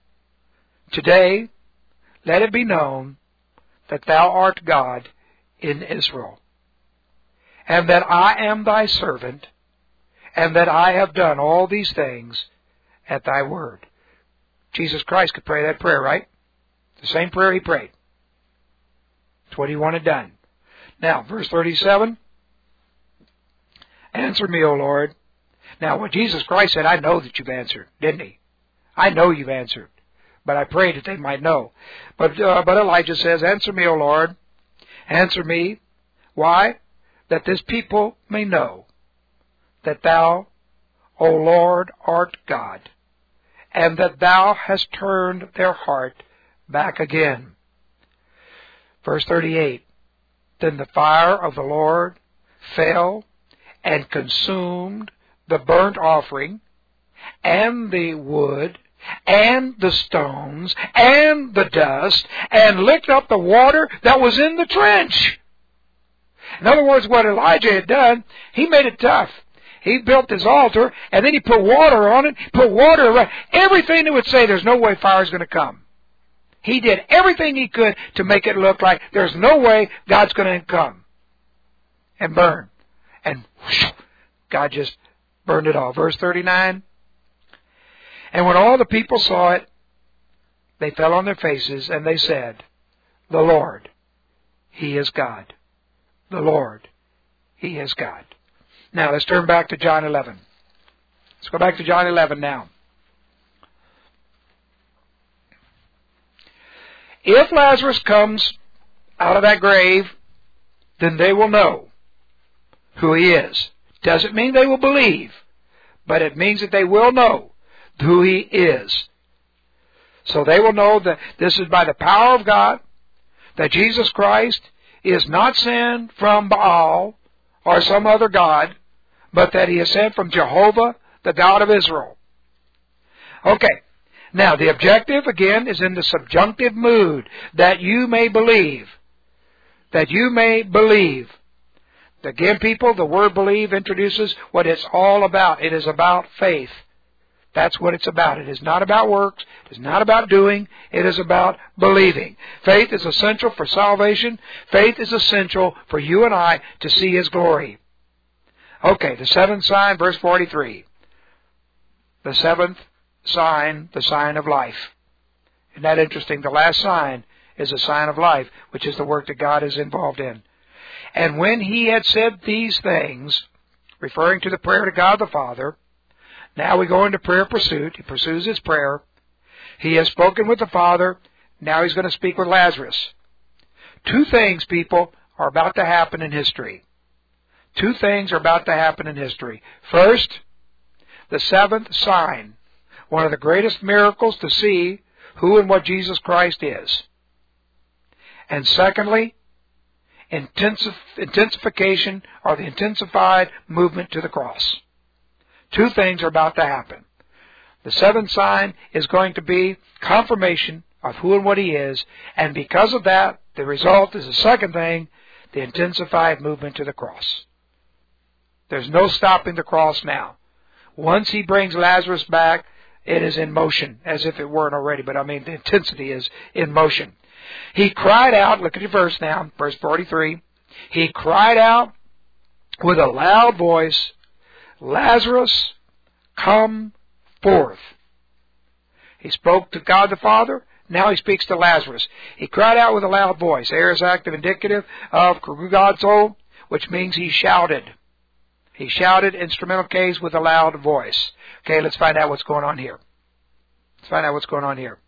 today let it be known that thou art God in Israel, and that I am thy servant, and that I have done all these things at thy word. Jesus Christ could pray that prayer, right? The same prayer he prayed. It's what he wanted done. Now, verse thirty-seven. Answer me, O Lord. Now, when Jesus Christ said, I know that you've answered, didn't he? I know you've answered. But I prayed that they might know. But, uh, but Elijah says, answer me, O Lord. Answer me. Why? That this people may know that thou, O Lord, art God, and that thou hast turned their heart back again. Verse thirty-eight. Then the fire of the Lord fell and consumed the burnt offering and the wood and the stones and the dust and licked up the water that was in the trench. In other words, what Elijah had done, he made it tough. He built his altar and then he put water on it, put water around everything that would say there's no way fire is going to come. He did everything he could to make it look like there's no way God's going to come and burn. And whoosh, God just burned it all. Verse thirty-nine. And when all the people saw it, they fell on their faces and they said, the Lord, He is God. The Lord, He is God. Now let's turn back to John eleven. Let's go back to John eleven now. If Lazarus comes out of that grave, then they will know who he is. Doesn't mean they will believe, but it means that they will know who he is. So they will know that this is by the power of God, that Jesus Christ is not sent from Baal or some other god, but that he is sent from Jehovah, the God of Israel. Okay. Now, the objective, again, is in the subjunctive mood, that you may believe. That you may believe. Again, people, the word believe introduces what it's all about. It is about faith. That's what it's about. It is not about works. It is not about doing. It is about believing. Faith is essential for salvation. Faith is essential for you and I to see His glory. Okay, the seventh sign, verse forty-three. The seventh sign, the sign of life. Isn't that interesting? The last sign is a sign of life, which is the work that God is involved in. And when he had said these things, referring to the prayer to God the Father, now we go into prayer pursuit. He pursues his prayer. He has spoken with the Father. Now he's going to speak with Lazarus. Two things, people, are about to happen in history. Two things are about to happen in history. First, the seventh sign One of the greatest miracles to see who and what Jesus Christ is. And secondly, intensif- intensification or the intensified movement to the cross. Two things are about to happen. The seventh sign is going to be confirmation of who and what He is, and because of that, the result is the second thing, the intensified movement to the cross. There's no stopping the cross now. Once He brings Lazarus back, it is in motion, as if it weren't already, but I mean the intensity is in motion. He cried out, look at your verse now, verse forty-three. He cried out with a loud voice, Lazarus, come forth. He spoke to God the Father. Now He speaks to Lazarus. He cried out with a loud voice. There is active indicative of Godso, which means He shouted. He shouted, instrumental case, with a loud voice. Okay, let's find out what's going on here. Let's find out what's going on here.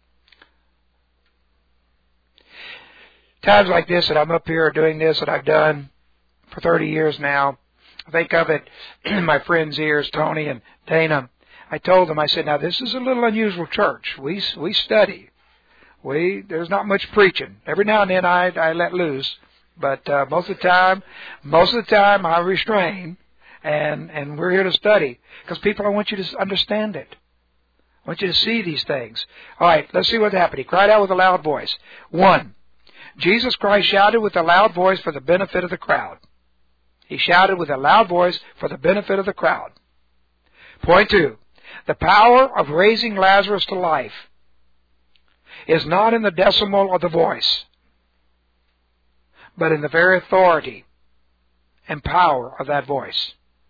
Times like this that I'm up here doing this that I've done for thirty years now, I think of it in my friends' ears, Tony and Dana. I told them, I said, now this is a little unusual church. We we study. We There's not much preaching. Every now and then I I let loose, but uh, most of the time, most of the time I restrain, and and we're here to study because people, I want you to understand it. I want you to see these things. All right, let's see what happened. He cried out with a loud voice. One, Jesus Christ shouted with a loud voice for the benefit of the crowd. He shouted with a loud voice for the benefit of the crowd. Point two, the power of raising Lazarus to life is not in the decimal of the voice, but in the very authority and power of that voice.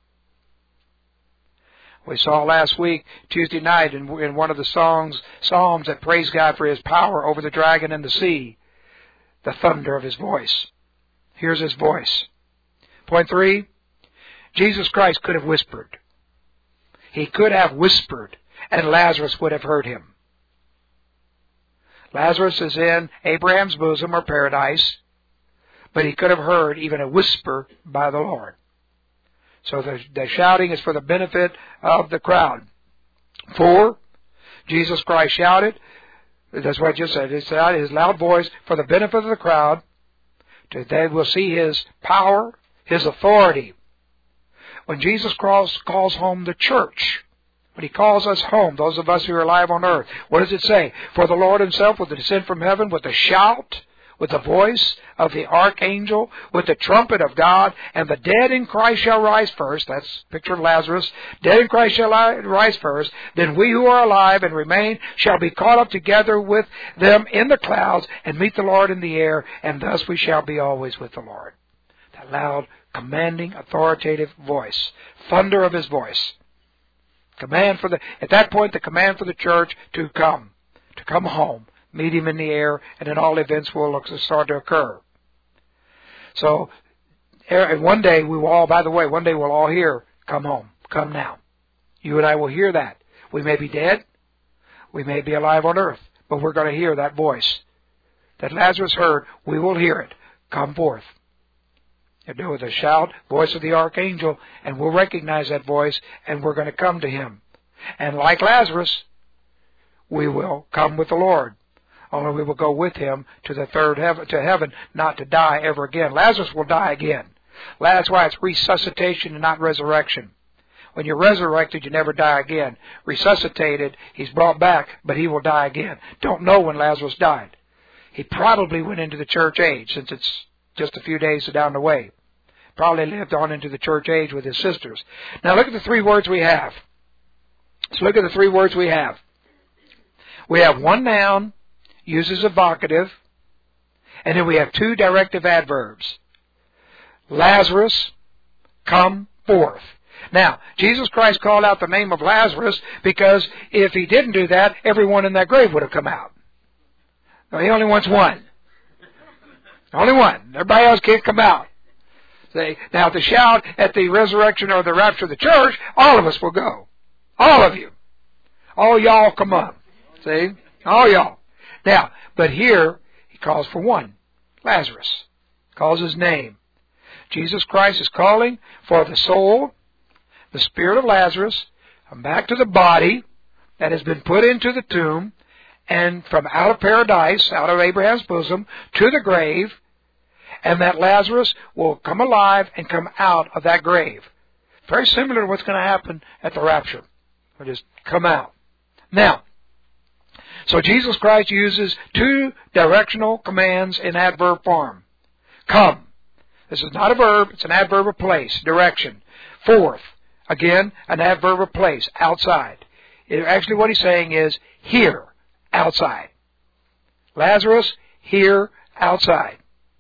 We saw last week, Tuesday night, in, in one of the songs, Psalms that praise God for His power over the dragon and the sea, the thunder of His voice. Here's His voice. Point three, Jesus Christ could have whispered. He could have whispered, and Lazarus would have heard Him. Lazarus is in Abraham's bosom or paradise, but he could have heard even a whisper by the Lord. So the, the shouting is for the benefit of the crowd. Four, Jesus Christ shouted, that's what I just said, He said His loud voice for the benefit of the crowd. They will see His power, His authority. When Jesus calls, calls home the church, when He calls us home, those of us who are alive on earth, what does it say? For the Lord Himself will descend from heaven with a shout, with the voice of the archangel, with the trumpet of God, and the dead in Christ shall rise first. That's a picture of Lazarus. Dead in Christ shall rise first. Then we who are alive and remain shall be caught up together with them in the clouds and meet the Lord in the air, and thus we shall be always with the Lord. That loud, commanding, authoritative voice. Thunder of His voice. Command for the, at that point, the command for the church to come, to come home, meet Him in the air, and then all events will start to occur. So, and one day we will all, by the way, one day we'll all hear, come home, come now. You and I will hear that. We may be dead, we may be alive on earth, but we're going to hear that voice that Lazarus heard. We will hear it. Come forth. And do with a shout, voice of the archangel, and we'll recognize that voice, and we're going to come to Him. And like Lazarus, we will come with the Lord. Only we will go with Him to the third heaven, to heaven, not to die ever again. Lazarus will die again. That's why it's resuscitation and not resurrection. When you're resurrected, you never die again. Resuscitated, he's brought back, but he will die again. Don't know when Lazarus died. He probably went into the church age, since it's just a few days down the way. Probably lived on into the church age with his sisters. Now look at the three words we have. Let's look at the three words we have. We have one noun, uses a vocative, and then we have two directive adverbs. Lazarus, come forth. Now, Jesus Christ called out the name of Lazarus because if He didn't do that, everyone in that grave would have come out. No, He only wants one. Only one. Everybody else can't come out. See? Now, to shout at the resurrection or the rapture of the church, all of us will go. All of you. All y'all come up. See? All y'all. Now, but here, He calls for one. Lazarus. Calls his name. Jesus Christ is calling for the soul, the spirit of Lazarus, come back to the body, that has been put into the tomb, and from out of paradise, out of Abraham's bosom, to the grave, and that Lazarus will come alive and come out of that grave. Very similar to what's going to happen at the rapture. He'll just come out. Now, so Jesus Christ uses two directional commands in adverb form. Come. This is not a verb, it's an adverb of place, direction. Forth. Again, an adverb of place, outside. It, actually what he's saying is, here, outside. Lazarus, here, outside.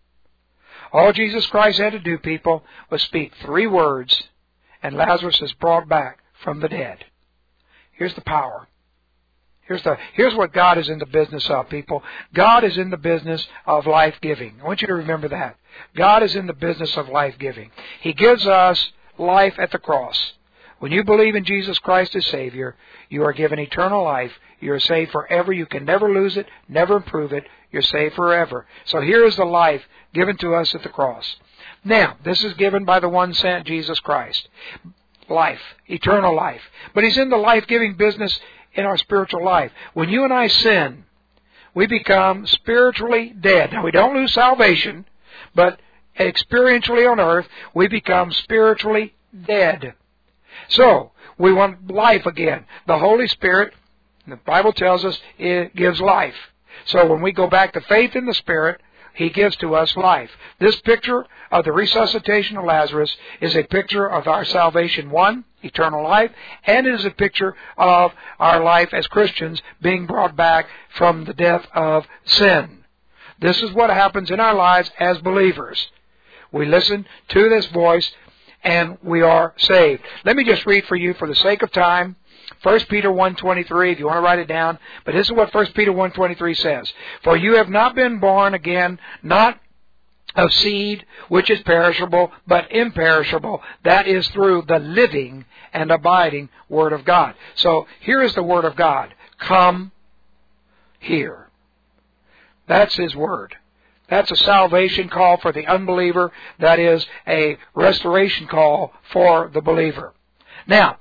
All Jesus Christ had to do, people, was speak three words, and Lazarus is brought back from the dead. Here's the power. Here's the, here's what God is in the business of, people. God is in the business of life-giving. I want you to remember that. God is in the business of life-giving. He gives us life at the cross. When you believe in Jesus Christ as Savior, you are given eternal life. You are saved forever. You can never lose it, never improve it. You're saved forever. So here is the life given to us at the cross. Now, this is given by the one sent, Jesus Christ. Life, eternal life. But He's in the life-giving business in our spiritual life. When you and I sin, we become spiritually dead. Now, we don't lose salvation, but experientially on earth, we become spiritually dead. So, we want life again. The Holy Spirit, the Bible tells us, it gives life. So when we go back to faith in the Spirit, He gives to us life. This picture of the resuscitation of Lazarus is a picture of our salvation, one, eternal life, and it is a picture of our life as Christians being brought back from the death of sin. This is what happens in our lives as believers. We listen to this voice and we are saved. Let me just read for you for the sake of time. First Peter one twenty-three, if you want to write it down. But this is what First Peter one twenty-three says. For you have not been born again, not of seed which is perishable, but imperishable. That is through the living and abiding Word of God. So here is the Word of God. Come here. That's His Word. That's a salvation call for the unbeliever. That is a restoration call for the believer. Now,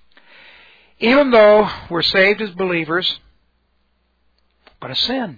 even though we're saved as believers, we're going to sin.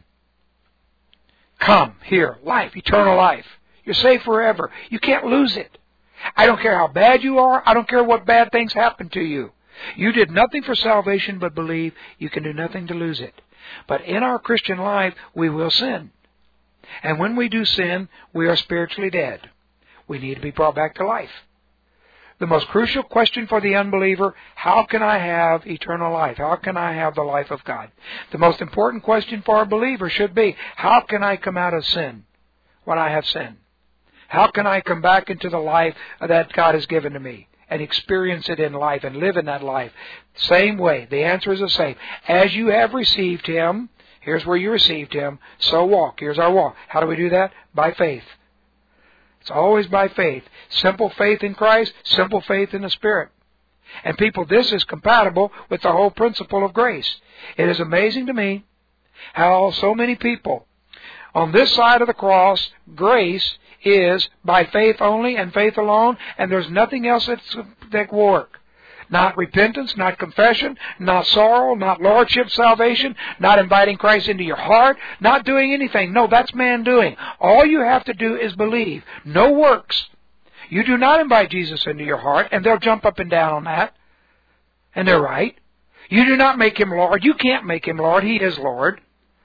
Come here, life, eternal life. You're saved forever. You can't lose it. I don't care how bad you are. I don't care what bad things happen to you. You did nothing for salvation but believe. You can do nothing to lose it. But in our Christian life, we will sin. And when we do sin, we are spiritually dead. We need to be brought back to life. The most crucial question for the unbeliever, how can I have eternal life? How can I have the life of God? The most important question for a believer should be, how can I come out of sin when I have sinned? How can I come back into the life that God has given to me and experience it in life and live in that life? Same way. The answer is the same. As you have received Him, here's where you received Him, so walk. Here's our walk. How do we do that? By faith. It's always by faith. Simple faith in Christ, simple faith in the Spirit. And people, this is compatible with the whole principle of grace. It is amazing to me how so many people on this side of the cross, grace is by faith only and faith alone, and there's nothing else that's, that will work. Not repentance, not confession, not sorrow, not lordship salvation, not inviting Christ into your heart, not doing anything. No, that's man doing. All you have to do is believe. No works. You do not invite Jesus into your heart, and they'll jump up and down on that. And they're right. You do not make Him Lord. You can't make Him Lord. He is Lord.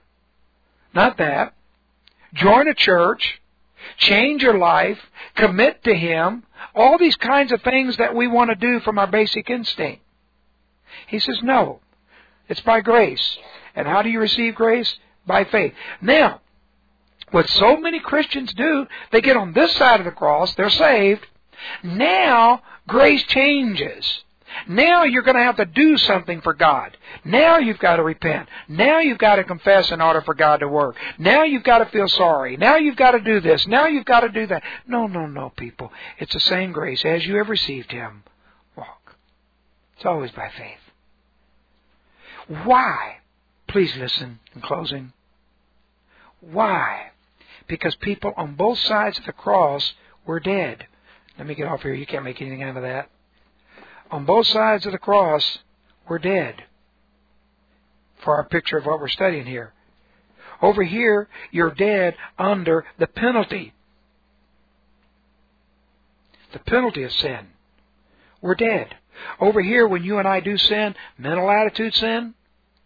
Not that. Join a church. Change your life. Commit to Him. All these kinds of things that we want to do from our basic instinct. He says, no. It's by grace. And how do you receive grace? By faith. Now, what so many Christians do, they get on this side of the cross, they're saved. Now, grace changes. Now you're going to have to do something for God. Now you've got to repent. Now you've got to confess in order for God to work. Now you've got to feel sorry. Now you've got to do this. Now you've got to do that. No, no, no, people. It's the same grace. As you have received Him, walk. It's always by faith. Why? Please listen in closing. Why? Because people on both sides of the cross were dead. Let me get off here. You can't make anything out of that. On both sides of the cross were dead. for our picture of what we're studying here. Over here, you're dead under the penalty. The penalty of sin. We're dead. Over here, when you and I do sin, mental attitude sin,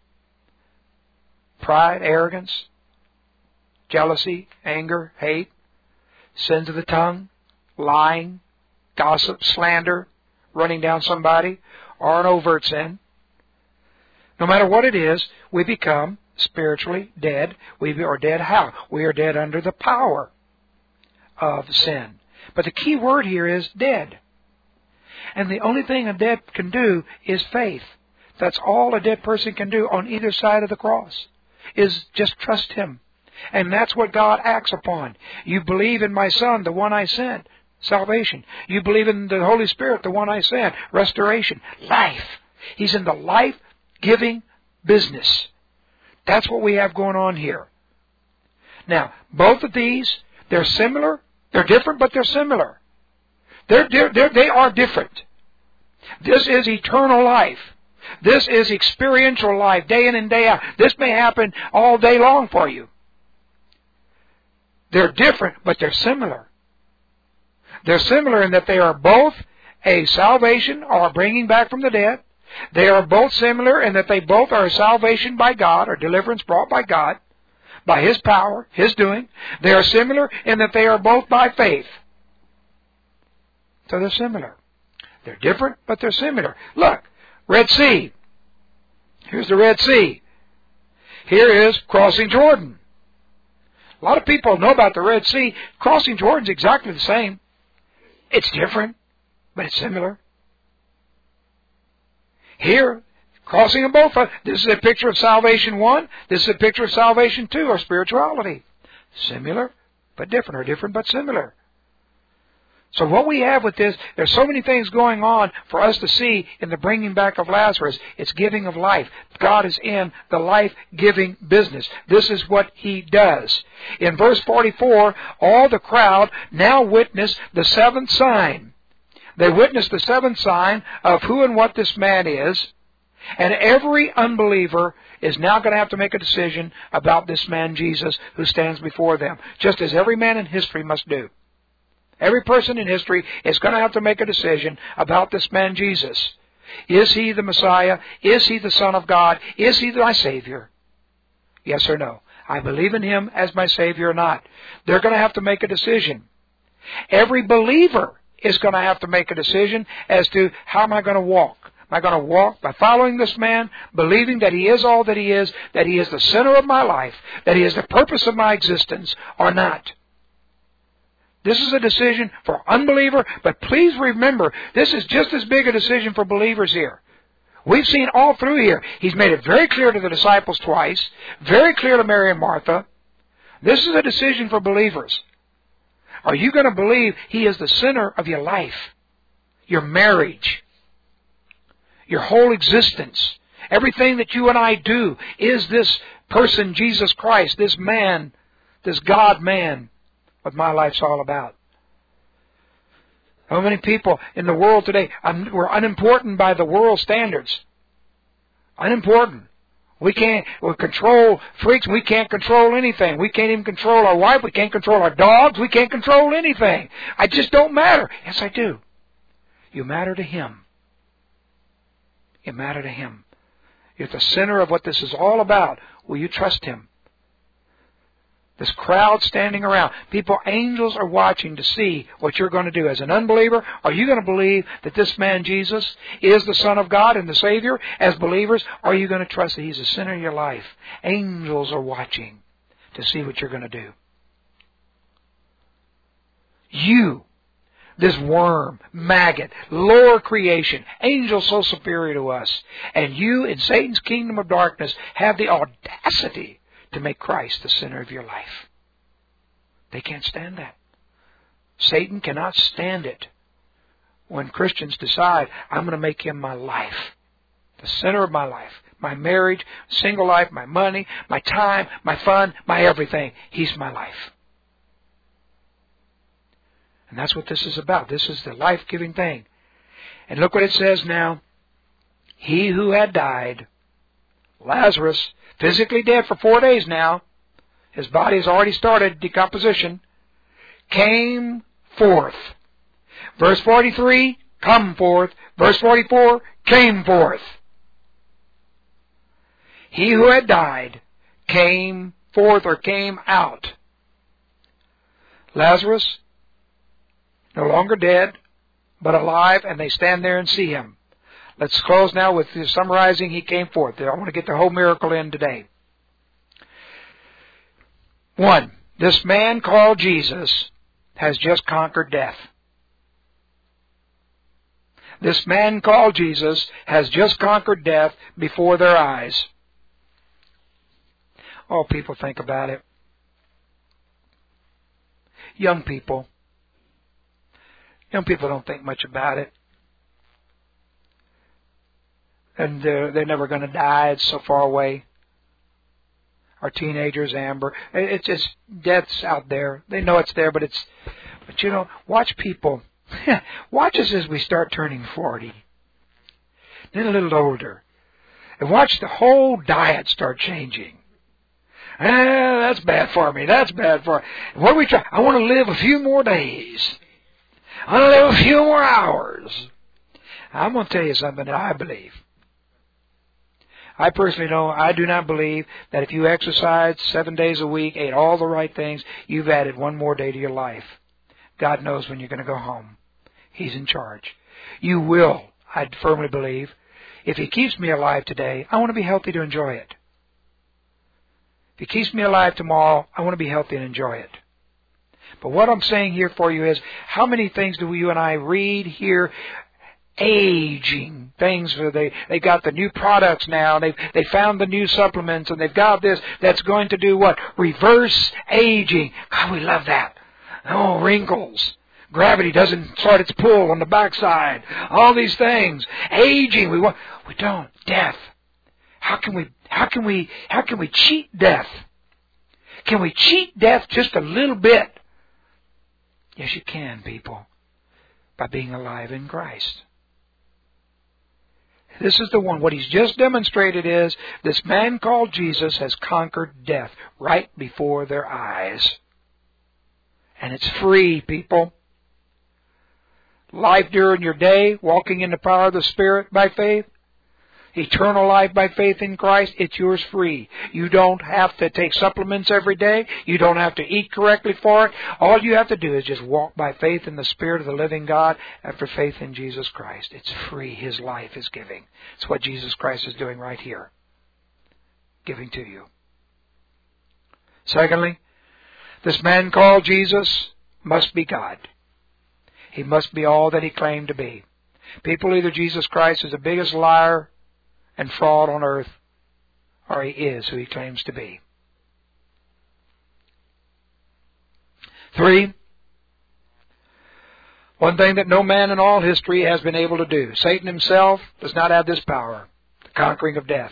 pride, arrogance, jealousy, anger, hate, sins of the tongue, lying, gossip, slander, running down somebody, or an overt sin. No matter what it is, we become spiritually dead. We are dead how? We are dead under the power of sin. But the key word here is dead. And the only thing a dead can do is faith. That's all a dead person can do on either side of the cross, is just trust Him. And that's what God acts upon. You believe in my Son, the one I sent, salvation. You believe in the Holy Spirit, the one I sent, restoration, life. He's in the life-giving business. That's what we have going on here. Now, both of these, they're similar. They're different, but they're similar. They're, they're, they're, they are different. This is eternal life. This is experiential life, day in and day out. This may happen all day long for you. They're different, but they're similar. They're similar in that they are both a salvation or a bringing back from the dead. They are both similar in that they both are a salvation by God or deliverance brought by God, by His power, His doing. They are similar in that they are both by faith. So they're similar. They're different, but they're similar. Look, Red Sea. Here's the Red Sea. Here is crossing Jordan. A lot of people know about the Red Sea. Crossing Jordan is exactly the same. It's different, but it's similar. Here, crossing them both. This is a picture of salvation one. This is a picture of salvation two, or spirituality. Similar, but different, or different, but similar. So what we have with this, there's so many things going on for us to see in the bringing back of Lazarus. It's giving of life. God is in the life-giving business. This is what He does. In verse forty-four, all the crowd now witness the seventh sign. They witness the seventh sign of who and what this man is. And every unbeliever is now going to have to make a decision about this man Jesus who stands before them, just as every man in history must do. Every person in history is going to have to make a decision about this man Jesus. Is He the Messiah? Is He the Son of God? Is He my Savior? Yes or no? I believe in Him as my Savior or not. They're going to have to make a decision. Every believer is going to have to make a decision as to how am I going to walk. Am I going to walk by following this man, believing that He is all that He is, that He is the center of my life, that He is the purpose of my existence, or not? This is a decision for unbeliever, but please remember, this is just as big a decision for believers here. We've seen all through here. He's made it very clear to the disciples twice, very clear to Mary and Martha. This is a decision for believers. Are you going to believe He is the center of your life, your marriage, your whole existence? Everything that you and I do is this person, Jesus Christ, this man, this God-man, what my life's all about. How many people in the world today, we're unimportant by the world standards. Unimportant. We can't, we're control freaks. We can't control anything. We can't even control our wife. We can't control our dogs. We can't control anything. I just don't matter. Yes, I do. You matter to Him. You matter to Him. You're at the center of what this is all about. Will you trust Him? This crowd standing around. People, angels are watching to see what you're going to do. As an unbeliever, are you going to believe that this man Jesus is the Son of God and the Savior? As believers, are you going to trust that He's the center of your life? Angels are watching to see what you're going to do. You, this worm, maggot, lower creation, angel so superior to us, and you in Satan's kingdom of darkness have the audacity to make Christ the center of your life. They can't stand that. Satan cannot stand it when Christians decide, I'm going to make Him my life, the center of my life, my marriage, single life, my money, my time, my fun, my everything. He's my life. And that's what this is about. This is the life-giving thing. And look what it says now. He who had died Lazarus, physically dead for four days now, his body has already started decomposition, came forth. Verse forty-three, come forth. Verse forty-four, came forth. He who had died came forth or came out. Lazarus, no longer dead, but alive, and they stand there and see him. Let's close now with the summarizing. He came forth. I want to get the whole miracle in today. One, this man called Jesus has just conquered death. This man called Jesus has just conquered death before their eyes. Oh, people, think about it. Young people. Young people don't think much about it. And they're, they're never going to die. It's so far away. Our teenagers, Amber. It's just, death's out there. They know it's there, but it's, but you know, watch people. Watch us as we start turning forty. Then a little older. And watch the whole diet start changing. Eh, that's bad for me. That's bad for me. What do we try? I want to live a few more days. I want to live a few more hours. I'm going to tell you something that I believe. I personally know, I do not believe that if you exercised seven days a week, ate all the right things, you've added one more day to your life. God knows when you're going to go home. He's in charge. You will, I firmly believe. If He keeps me alive today, I want to be healthy to enjoy it. If He keeps me alive tomorrow, I want to be healthy and enjoy it. But what I'm saying here for you is, how many things do you and I read here? Aging things. Where they they got the new products now. They they found the new supplements, and they've got this that's going to do what? Reverse aging. God, we love that. Oh, wrinkles. Gravity doesn't start its pull on the backside. All these things. Aging. We want. We don't. Death. How can we? How can we? How can we cheat death? Can we cheat death just a little bit? Yes, you can, people. By being alive in Christ. This is the one. What He's just demonstrated is this man called Jesus has conquered death right before their eyes. And it's free, people. Life during your day, walking in the power of the Spirit by faith. Eternal life by faith in Christ, it's yours free. You don't have to take supplements every day. You don't have to eat correctly for it. All you have to do is just walk by faith in the Spirit of the living God after faith in Jesus Christ. It's free. His life is giving. It's what Jesus Christ is doing right here. Giving to you. Secondly, this man called Jesus must be God. He must be all that He claimed to be. People, either Jesus Christ is the biggest liar and fraud on earth, or He is who He claims to be. Three, one thing that no man in all history has been able to do. Satan himself does not have this power, the conquering of death.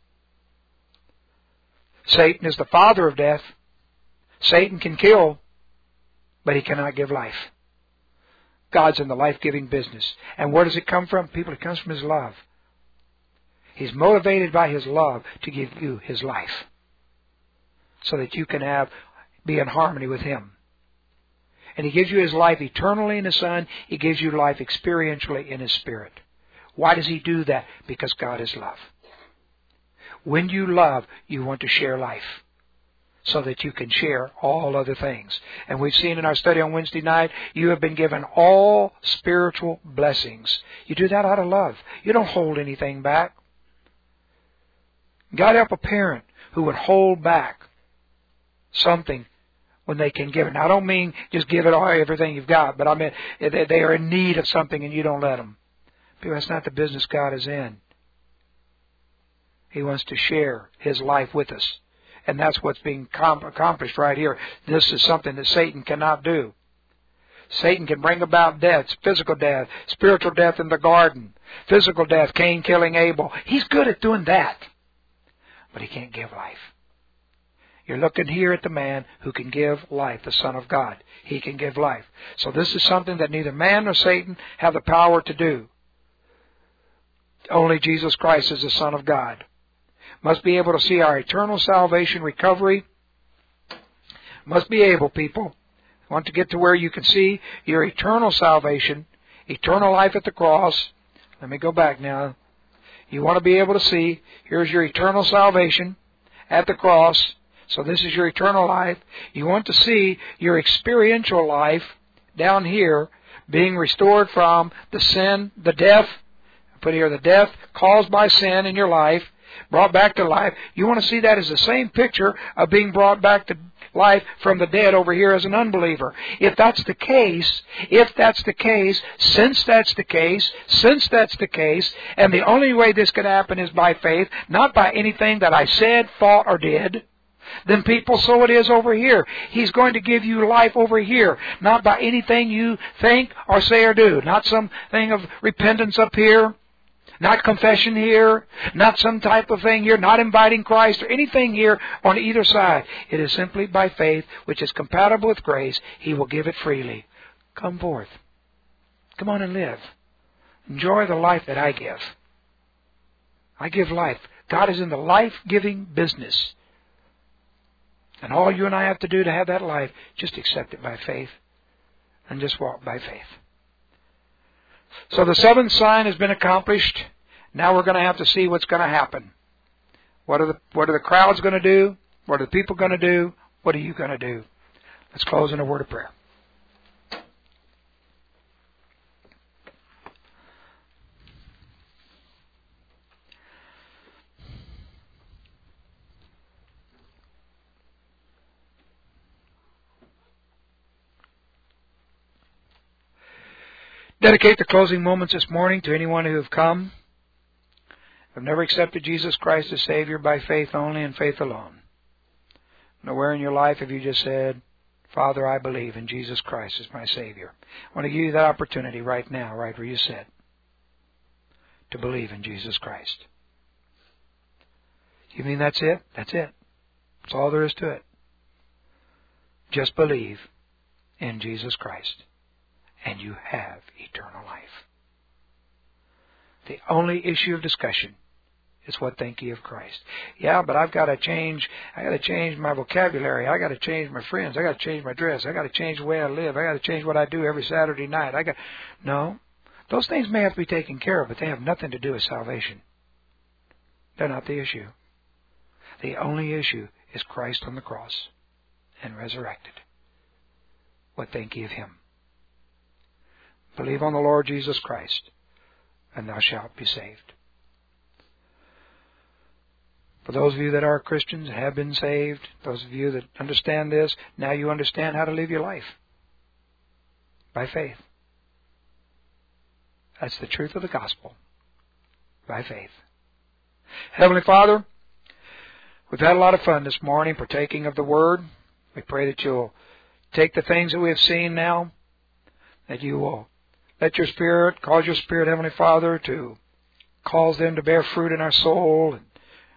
Satan is the father of death. Satan can kill, but he cannot give life. God's in the life-giving business. And where does it come from? People, it comes from His love. He's motivated by His love to give you His life so that you can have be in harmony with Him. And He gives you His life eternally in His Son. He gives you life experientially in His Spirit. Why does He do that? Because God is love. When you love, you want to share life so that you can share all other things. And we've seen in our study on Wednesday night, you have been given all spiritual blessings. You do that out of love. You don't hold anything back. God help a parent who would hold back something when they can give it. Now, I don't mean just give it all, everything you've got, but I mean they are in need of something and you don't let them. Because that's not the business God is in. He wants to share His life with us. And that's what's being accomplished right here. This is something that Satan cannot do. Satan can bring about death, physical death, spiritual death in the garden, physical death, Cain killing Abel. He's good at doing that. But he can't give life. You're looking here at the man who can give life, the Son of God. He can give life. So this is something that neither man nor Satan have the power to do. Only Jesus Christ is the Son of God. Must be able to see our eternal salvation recovery. Must be able, people. Want to get to where you can see your eternal salvation, eternal life at the cross. Let me go back now. You want to be able to see, here's your eternal salvation at the cross. So this is your eternal life. You want to see your experiential life down here being restored from the sin, the death. I put here the death caused by sin in your life, brought back to life. You want to see that as the same picture of being brought back to life from the dead over here as an unbeliever. If that's the case, if that's the case, since that's the case, since that's the case, and the only way this can happen is by faith, not by anything that I said, thought, or did, then people, so it is over here. He's going to give you life over here, not by anything you think or say or do, not something of repentance up here, not confession here, not some type of thing here, not inviting Christ or anything here on either side. It is simply by faith, which is compatible with grace. He will give it freely. Come forth. Come on and live. Enjoy the life that I give. I give life. God is in the life-giving business. And all you and I have to do to have that life, just accept it by faith and just walk by faith. So the seventh sign has been accomplished. Now we're going to have to see what's going to happen. What are the what are the crowds going to do? What are the people going to do? What are you going to do? Let's close in a word of prayer. Dedicate the closing moments this morning to anyone who have come, have never accepted Jesus Christ as Savior by faith only and faith alone. Nowhere in your life have you just said, Father, I believe in Jesus Christ as my Savior. I want to give you that opportunity right now, right where you sit, to believe in Jesus Christ. You mean that's it? That's it. That's all there is to it. Just believe in Jesus Christ, and you have eternal life. The only issue of discussion is what think ye of Christ. Yeah, but I've got to change. I got to change my vocabulary. I got to change my friends. I got to change my dress. I got to change the way I live. I got to change what I do every Saturday night. I got no. Those things may have to be taken care of, but they have nothing to do with salvation. They're not the issue. The only issue is Christ on the cross and resurrected. What think ye of Him? Believe on the Lord Jesus Christ, and thou shalt be saved. For those of you that are Christians, have been saved, those of you that understand this, now you understand how to live your life. By faith. That's the truth of the gospel. By faith. Heavenly Father, we've had a lot of fun this morning partaking of the Word. We pray that you'll take the things that we have seen now, that you will let your Spirit, cause your Spirit, Heavenly Father, to cause them to bear fruit in our soul and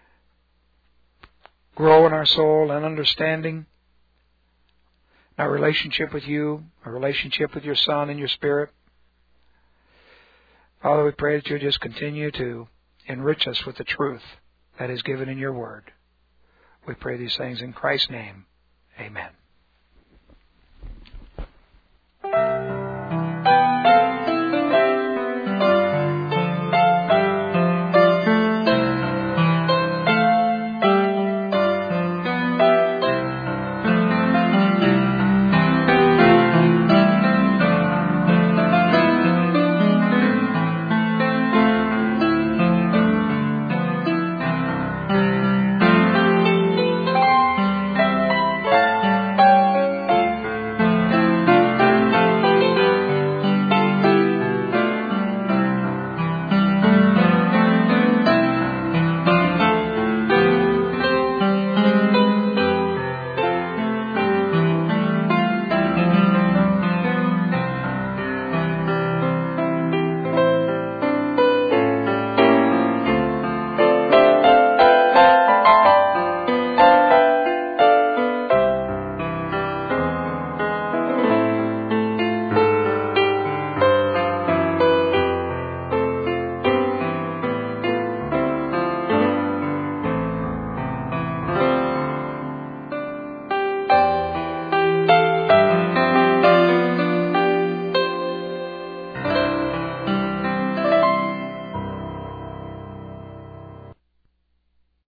grow in our soul and understanding, our relationship with you, our relationship with your Son and your Spirit. Father, we pray that you'll just continue to enrich us with the truth that is given in your Word. We pray these things in Christ's name. Amen.